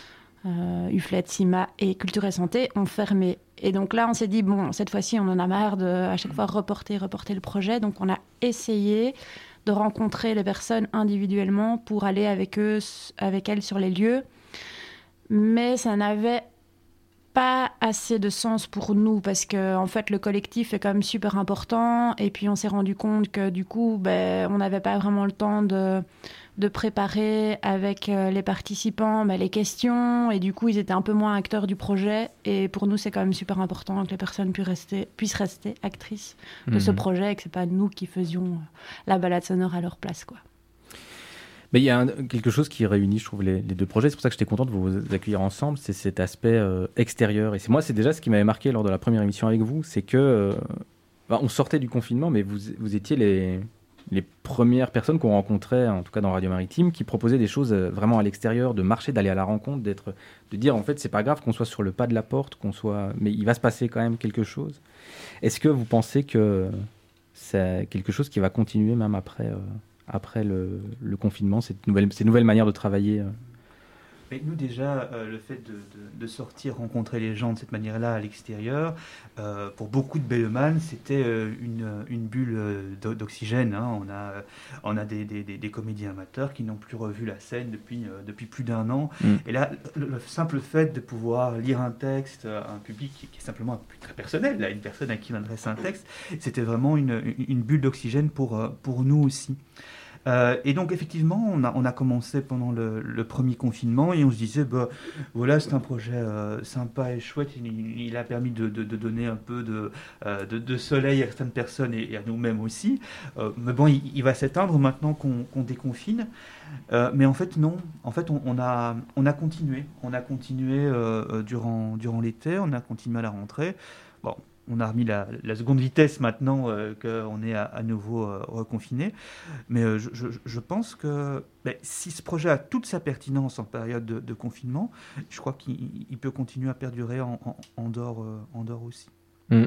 euh, Uflet, Sima et Culture et Santé, ont fermé. Et donc là, on s'est dit, bon, cette fois-ci, on en a marre de à chaque fois reporter, reporter le projet. Donc on a essayé de rencontrer les personnes individuellement pour aller avec eux, avec elles sur les lieux. Mais ça n'avait pas assez de sens pour nous parce que en fait, le collectif est quand même super important. Et puis on s'est rendu compte que du coup, ben, on n'avait pas vraiment le temps de, de préparer avec les participants ben, les questions. Et du coup, ils étaient un peu moins acteurs du projet. Et pour nous, c'est quand même super important que les personnes puissent rester, puissent rester actrices de mmh. ce projet et que ce n'est pas nous qui faisions la balade sonore à leur place, quoi. Mais il y a un, quelque chose qui réunit, je trouve, les, les deux projets. C'est pour ça que j'étais content de vous accueillir ensemble. C'est cet aspect euh, extérieur. Et c'est, moi, c'est déjà ce qui m'avait marqué lors de la première émission avec vous. C'est que euh, bah, on sortait du confinement, mais vous, vous étiez les, les premières personnes qu'on rencontrait, en tout cas dans Radio Maritime, qui proposaient des choses vraiment à l'extérieur, de marcher, d'aller à la rencontre, d'être, de dire en fait, c'est pas grave qu'on soit sur le pas de la porte, qu'on soit, mais il va se passer quand même quelque chose. Est-ce que vous pensez que c'est quelque chose qui va continuer même après euh, après le, le confinement, cette nouvelle, ces nouvelles manières de travailler? Mais nous déjà, euh, le fait de, de, de sortir, rencontrer les gens de cette manière-là à l'extérieur, euh, pour beaucoup de bellomanes, c'était euh, une, une bulle euh, d'oxygène. Hein. On a, on a des, des, des comédiens amateurs qui n'ont plus revu la scène depuis, euh, depuis plus d'un an. Mm. Et là, le, le simple fait de pouvoir lire un texte à un public qui, qui est simplement un public très personnel, là, une personne à qui on adresse un texte, c'était vraiment une, une, une bulle d'oxygène pour, pour nous aussi. Euh, et donc effectivement, on a, on a commencé pendant le, le premier confinement et on se disait, bah, voilà, c'est un projet euh, sympa et chouette, il, il a permis de, de, de donner un peu de, euh, de, de soleil à certaines personnes et, et à nous-mêmes aussi. Euh, mais bon, il, il va s'éteindre maintenant qu'on, qu'on déconfine. Euh, mais en fait, non. En fait, on, on, a, on a continué. On a continué euh, durant, durant l'été, on a continué à la rentrée. Bon. On a remis la, la seconde vitesse maintenant euh, qu'on est à, à nouveau euh, reconfiné. Mais euh, je, je, je pense que ben, si ce projet a toute sa pertinence en période de, de confinement, je crois qu'il il peut continuer à perdurer en, en, en, dehors, euh, en dehors aussi. Mmh.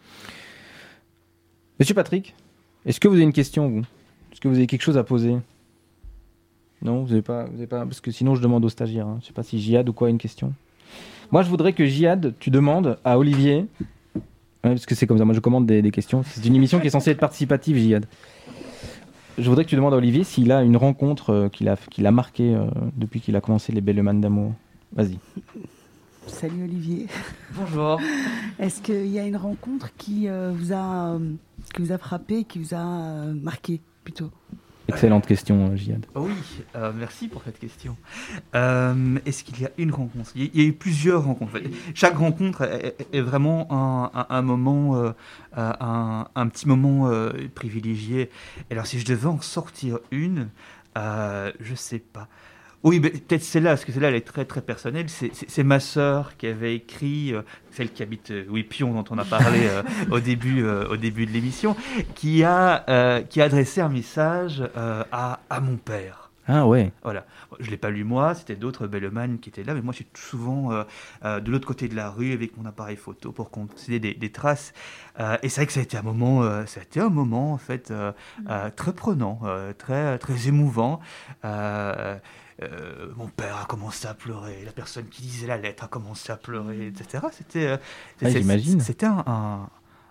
Monsieur Patrick, est-ce que vous avez une question, vous ? Est-ce que vous avez quelque chose à poser ? Non, vous n'avez pas, vous avez pas, parce que sinon je demande aux stagiaires. Hein. Je ne sais pas si Jihad ou quoi a une question. Moi, je voudrais que Jihad, tu demandes à Olivier... Ouais, parce que c'est comme ça, moi je commande des, des questions. C'est une émission qui est censée être participative, Jihad. Je voudrais que tu demandes à Olivier s'il a une rencontre euh, qu'il a, qu'il a marquée euh, depuis qu'il a commencé les Belleman d'amour. Vas-y. Salut Olivier. Bonjour. Est-ce qu'il y a une rencontre qui, euh, vous, a, euh, qui vous a frappé, qui vous a euh, marqué plutôt ? Excellente question, Jihad. Oui, euh, merci pour cette question. Euh, est-ce qu'il y a une rencontre ? Il y a eu plusieurs rencontres. Chaque rencontre est, est vraiment un, un, un moment, euh, un, un petit moment euh, privilégié. Et alors, si je devais en sortir une, euh, je ne sais pas. Oui, mais peut-être celle-là, parce que celle-là, elle est très, très personnelle. C'est, c'est, c'est ma sœur qui avait écrit, euh, celle qui habite euh, Ouipion, dont on a parlé euh, au, début, euh, au début de l'émission, qui a, euh, qui a adressé un message euh, à, à mon père. Ah ouais. Voilà. Je ne l'ai pas lu moi, c'était d'autres bellomanes qui étaient là, mais moi, je suis souvent euh, euh, de l'autre côté de la rue avec mon appareil photo pour considérer des, des traces. Euh, et c'est vrai que ça a été un moment, euh, ça a été un moment en fait, euh, euh, très prenant, euh, très, très émouvant. Euh, Euh, mon père a commencé à pleurer, la personne qui lisait la lettre a commencé à pleurer, et cetera. C'était, euh, ah, c'est, j'imagine. C'était un, un,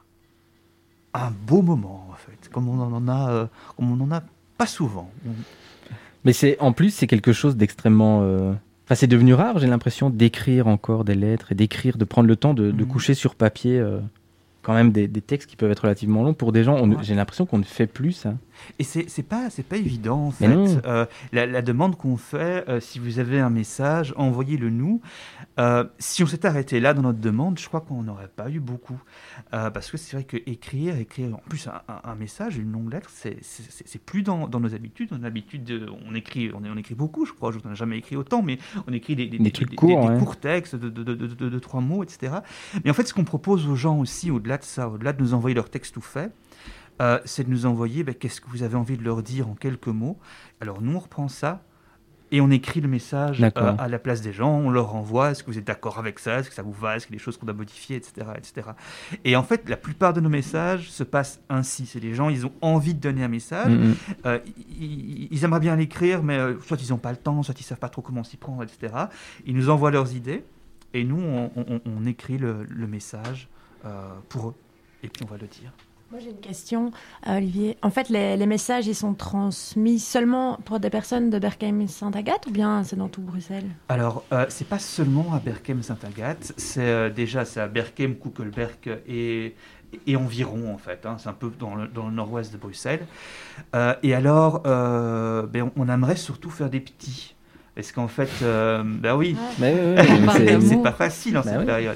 un beau moment, en fait, comme on en a, euh, comme on en a pas souvent. Mais c'est, en plus, c'est quelque chose d'extrêmement... Euh... Enfin, c'est devenu rare, j'ai l'impression, d'écrire encore des lettres et d'écrire, de prendre le temps de, de mmh. coucher sur papier euh, quand même des, des textes qui peuvent être relativement longs. Pour des gens, on, ouais. j'ai l'impression qu'on ne fait plus ça. Et c'est, c'est, pas, c'est pas évident, en fait. Euh, la, la demande qu'on fait, euh, si vous avez un message, envoyez-le nous. Euh, si on s'était arrêté là dans notre demande, je crois qu'on n'aurait pas eu beaucoup. Euh, parce que c'est vrai qu'écrire, écrire, en plus, un, un, un message, une longue lettre, c'est, c'est, c'est, c'est plus dans, dans nos habitudes. On a l'habitude de, on écrit, on, on écrit beaucoup, je crois. Je n'ai jamais écrit autant, mais on écrit des, des, des, des, trucs des, courts, des, des ouais. courts textes de, de, de, de, de, de trois mots, et cetera. Mais en fait, ce qu'on propose aux gens aussi, au-delà de ça, au-delà de nous envoyer leur texte tout fait, Euh, c'est de nous envoyer ben, qu'est-ce que vous avez envie de leur dire en quelques mots. Alors nous, on reprend ça, et on écrit le message euh, D'accord. à la place des gens, on leur renvoie, est-ce que vous êtes d'accord avec ça, est-ce que ça vous va, est-ce qu'il y a des choses qu'on doit modifier, et cetera, et cetera. Et en fait, la plupart de nos messages se passent ainsi. C'est les gens, ils ont envie de donner un message, Mhm. euh, ils, ils aimeraient bien l'écrire, mais euh, soit ils n'ont pas le temps, soit ils ne savent pas trop comment s'y prendre, et cetera. Ils nous envoient leurs idées, et nous, on, on- on écrit le, le message euh, pour eux, et puis on va le dire. Moi, j'ai une question, euh, Olivier. En fait, les, les messages, ils sont transmis seulement pour des personnes de Berkheim et Sainte-Agathe ou bien c'est dans tout Bruxelles? Alors, euh, c'est pas seulement à Berkheim-Sainte-Agathe, c'est euh, déjà c'est à Berkheim, Koekelberg et, et environ en fait. Hein, c'est un peu dans le, dans le nord-ouest de Bruxelles. Euh, et alors, euh, ben, on, on aimerait surtout faire des petits. Parce qu'en fait, euh, bah oui, Mais oui, oui, mais c'est, c'est- c'est pas facile en Bah cette oui. période.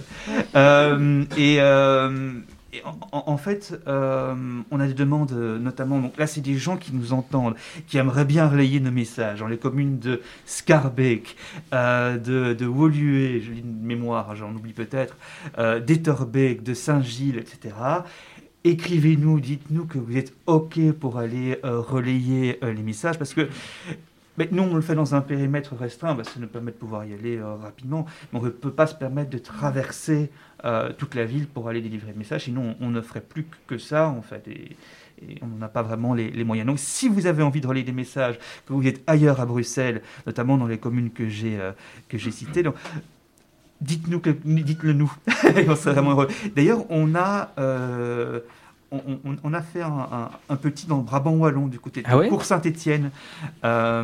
Euh, et euh, et en, en- en fait, euh, on a des demandes, euh, notamment, donc là, c'est des gens qui nous entendent, qui aimeraient bien relayer nos messages dans les communes de Schaerbeek, euh, de, de Woluwe, je lis de mémoire, j'en oublie peut-être, euh, d'Etterbeek, de Saint-Gilles, et cetera. Écrivez-nous, dites-nous que vous êtes OK pour aller euh, relayer euh, les messages, parce que mais nous, on le fait dans un périmètre restreint, bah, ça nous permet de pouvoir y aller euh, rapidement, mais on ne peut pas se permettre de traverser euh, toute la ville pour aller délivrer le message, sinon on, on ne ferait plus que ça, en fait, et, et on n'a pas vraiment les, les moyens. Donc si vous avez envie de relayer des messages, que vous êtes ailleurs à Bruxelles, notamment dans les communes que j'ai, euh, que j'ai citées, donc, dites-nous, que, dites-le nous, et on serait vraiment heureux. D'ailleurs, on a... Euh, on, on- on a fait un, un- un petit dans le Brabant Wallon, du côté de Ah ouais pour Saint-Étienne. Euh,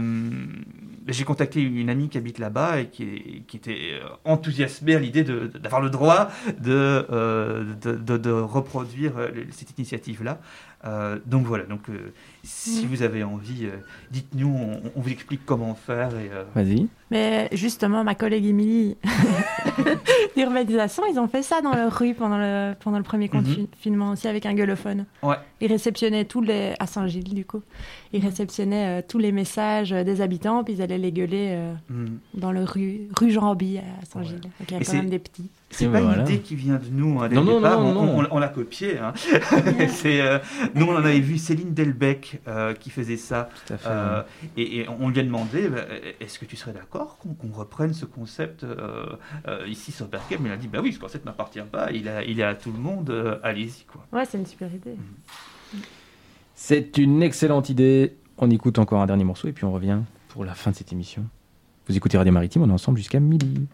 j'ai contacté une amie qui habite là-bas et qui, qui était euh, enthousiasmée à l'idée de- d'avoir le droit de, euh, de, de- de reproduire euh, cette initiative-là. Euh, donc voilà, donc, euh, si Mm. vous avez envie, euh, dites-nous, on, on vous explique comment faire. Et, euh, Vas-y. Mais justement, ma collègue Émilie d'urbanisation, ils ont fait ça dans leur rue pendant le, pendant le premier Mhm. confinement aussi avec un gueulophone. Ouais. Ils réceptionnaient tous les... à Saint-Gilles, du coup. Ils réceptionnaient euh, tous les messages euh, des habitants, puis ils allaient les gueuler euh, Mhm. dans le rue, rue Jambi à Saint-Gilles. Donc il y a Et quand c'est- même des petits. C'est Et pas ben une voilà. idée qui vient de nous, hein, dès Non, le non, départ, non, on, non. on- on l'a copié. Hein. C'est, euh, nous, on en avait vu Céline Delbecq euh, qui faisait ça. Tout à fait, Euh, ouais. et, et on lui a demandé, bah, est-ce que tu serais d'accord qu'on, qu'on reprenne ce concept euh, euh, ici sur Berkheim? Il a dit, bah oui, ce concept n'appartient pas, il, a, il est à tout le monde, euh, allez-y. Quoi. Ouais, c'est une super idée. C'est une excellente idée. On écoute encore un dernier morceau et puis on revient pour la fin de cette émission. Vous écoutez Radio Maritime, on est ensemble jusqu'à midi.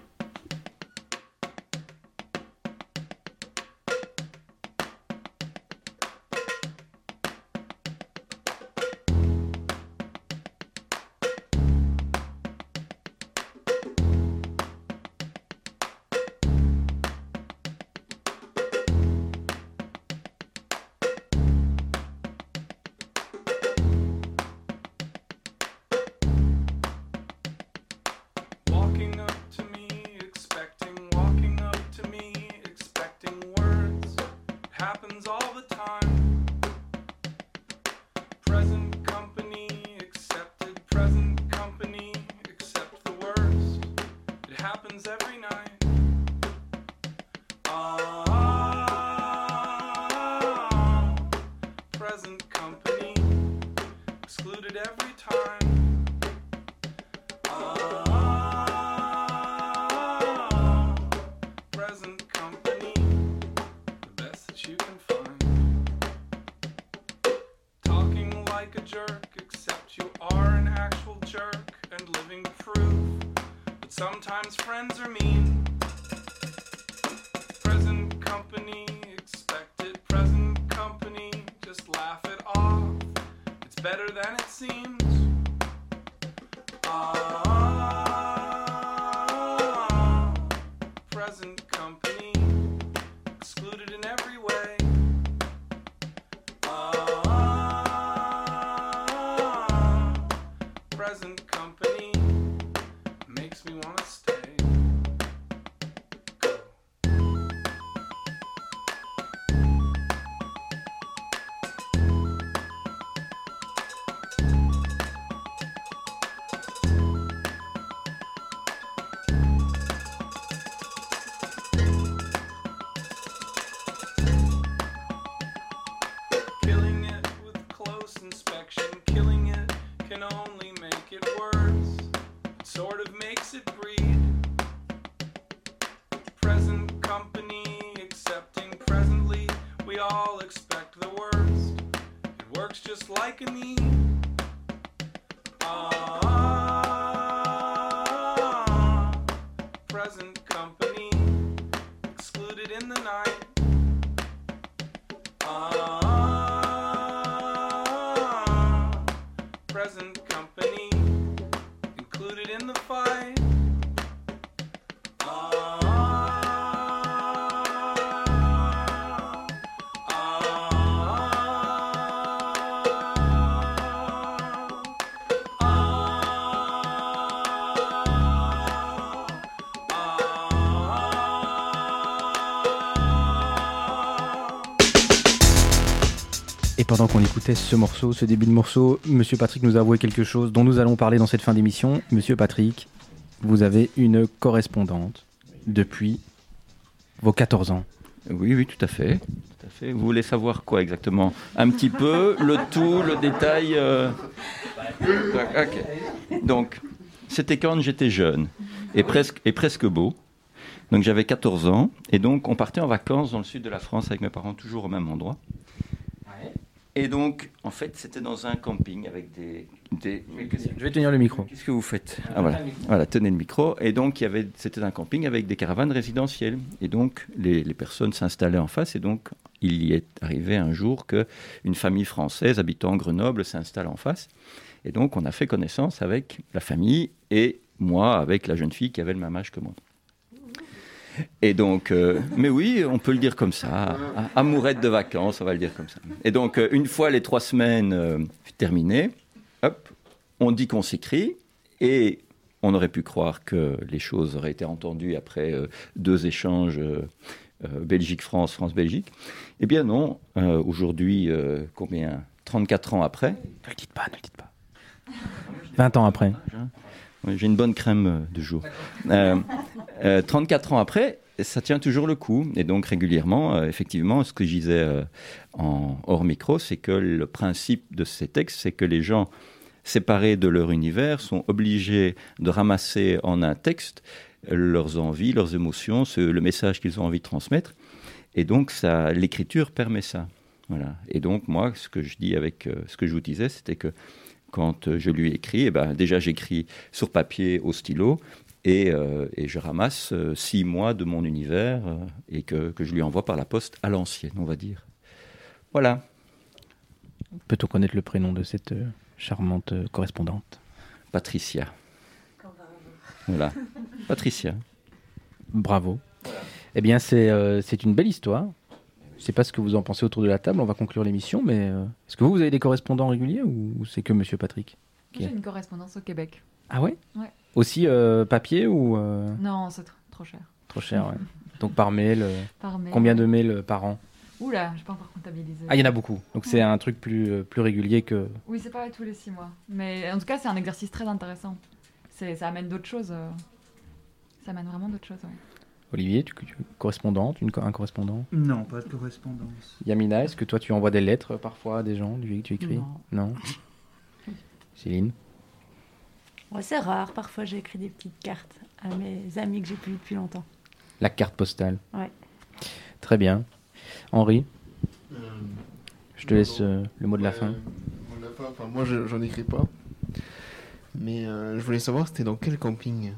Walking up to me, expecting, walking up to me, expecting words. Happens all the time. Present company accepted, present company accept the worst. It happens every night. Ah, present company excluded every time. Ah, present company, the best that you can find. Talking like a jerk, except you are an actual jerk and living proof that sometimes friends are mean. Present company, expected present company, just laugh it off. It's better than it seems. Ah, present company, excluded in every way. Ah, present company, makes me want to stay. works just like a knee. Ah, present company excluded in the night. Ah, present company included in the fight. Et pendant qu'on écoutait ce morceau, ce début de morceau, Monsieur Patrick nous a avoué quelque chose dont nous allons parler dans cette fin d'émission. Monsieur Patrick, vous avez une correspondante depuis vos quatorze ans. Oui, oui, tout à fait. Tout à fait. Vous voulez savoir quoi exactement? Un petit peu, le tout, le détail euh... Ok. Donc, c'était quand j'étais jeune et presque, et presque beau. Donc j'avais quatorze ans et donc on partait en vacances dans le sud de la France avec mes parents, toujours au même endroit. Et donc, en fait, c'était dans un camping avec des... des... Je vais tenir le micro. Qu'est-ce que vous faites? Ah voilà, voilà, tenez le micro. Et donc, il y avait, c'était un camping avec des caravanes résidentielles. Et donc, les, les personnes s'installaient en face. Et donc, il y est arrivé un jour qu'une famille française habitant Grenoble s'installe en face. Et donc, on a fait connaissance avec la famille et moi, avec la jeune fille qui avait le même âge que moi. Et donc, euh, mais oui, on peut le dire comme ça, amourette de vacances, on va le dire comme ça. Et donc, euh, une fois les trois semaines euh, terminées, hop, on dit qu'on s'écrit, et on aurait pu croire que les choses auraient été entendues après euh, deux échanges euh, euh, Belgique-France, France-Belgique. Eh bien non, euh, aujourd'hui, euh, combien trente-quatre ans après. Ne le dites pas, ne le dites pas. vingt ans après. Oui, j'ai une bonne crème de jour. Euh, euh, trente-quatre ans après, ça tient toujours le coup. Et donc régulièrement, euh, effectivement, ce que je disais euh, en hors micro, c'est que le principe de ces textes, c'est que les gens séparés de leur univers sont obligés de ramasser en un texte leurs envies, leurs émotions, ce, le message qu'ils ont envie de transmettre. Et donc ça, l'écriture permet ça. Voilà. Et donc moi, ce que je dis avec euh, ce que je vous disais, c'était que quand je lui écris, eh ben, déjà j'écris sur papier au stylo et, euh, et je ramasse euh, six mois de mon univers euh, et que, que je lui envoie par la poste à l'ancienne, on va dire. Voilà. Peut-on connaître le prénom de cette euh, charmante euh, correspondante? Patricia. Voilà. Patricia. Bravo. Eh bien, c'est, euh, c'est une belle histoire. Je ne sais pas ce que vous en pensez autour de la table, on va conclure l'émission, mais euh, est-ce que vous, vous avez des correspondants réguliers ou, ou c'est que Monsieur Patrick qui... J'ai une correspondance au Québec. Ah ouais? Ouais. Aussi euh, papier ou... Euh... Non, c'est tr- trop cher. Trop cher, ouais. Donc par mail, euh, par mail. Combien de mails par an? Oula, je n'ai pas encore comptabilisé. Ah, il y en a beaucoup, donc ouais. C'est un truc plus, euh, plus régulier que... Oui, c'est pas tous les six mois, mais en tout cas, c'est un exercice très intéressant. C'est, ça amène d'autres choses, euh... ça amène vraiment d'autres choses, ouais. Olivier, tu, tu correspondante, une, un correspondant? Non, pas de correspondance. Yamina, est-ce que toi tu envoies des lettres parfois à des gens, du tu écris? Non. Non. Céline? Ouais, c'est rare, parfois j'ai écrit des petites cartes à mes amis que j'ai plus depuis longtemps. La carte postale? Ouais. Très bien. Henri, euh, je te laisse euh, le mot de la euh, fin. Le mot de la fin, enfin, moi je, j'en écris pas. Mais euh, je voulais savoir c'était dans quel camping.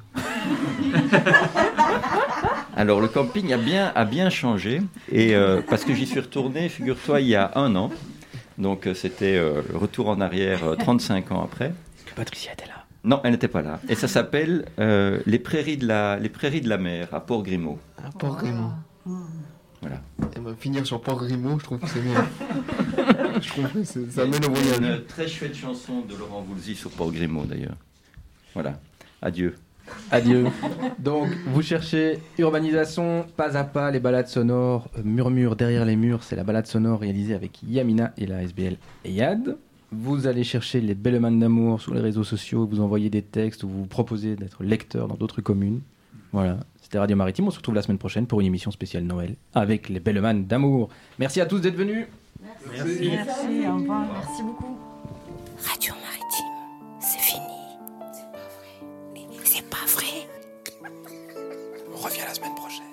Alors le camping a bien, a bien changé et euh, parce que j'y suis retourné, figure-toi, il y a un an. Donc euh, c'était euh, le retour en arrière euh, trente-cinq ans après. Est-ce que Patricia était là? Non, elle n'était pas là. Et ça s'appelle euh, les, prairies de la, les Prairies de la Mer à Port-Grimaud. À Port-Grimaud. Oh. Voilà. Et va finir sur Port-Grimaud, je trouve que c'est bien. Je trouve que c'est, ça mène au voyage. Une très chouette chanson de Laurent Voulzy sur Port-Grimaud d'ailleurs. Voilà. Adieu. Adieu. Donc, vous cherchez Urbanisation, pas à pas, les balades sonores, euh, Murmure derrière les murs, c'est la balade sonore réalisée avec Yamina et la S B L Eyad. Vous allez chercher les Belleman d'amour sur les réseaux sociaux, vous envoyez des textes, ou vous vous proposez d'être lecteur dans d'autres communes. Voilà, c'était Radio Maritime, on se retrouve la semaine prochaine pour une émission spéciale Noël avec les Belleman d'amour. Merci à tous d'être venus. Merci. Merci, au revoir. Merci beaucoup. Radio Maritime, c'est fini. C'est pas vrai. On revient la semaine prochaine.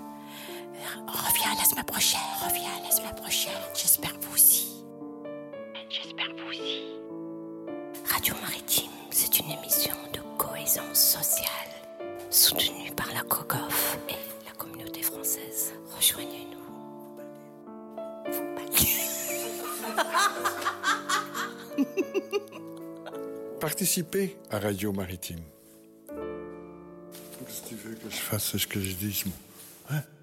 Reviens la semaine prochaine. Reviens la semaine prochaine. J'espère que vous aussi. J'espère que vous aussi. la COGOF et la communauté française. Rejoignez-nous. Participez à Radio Maritime. Qu'est-ce que tu veux que je fasse ce que je dis, moi, hein?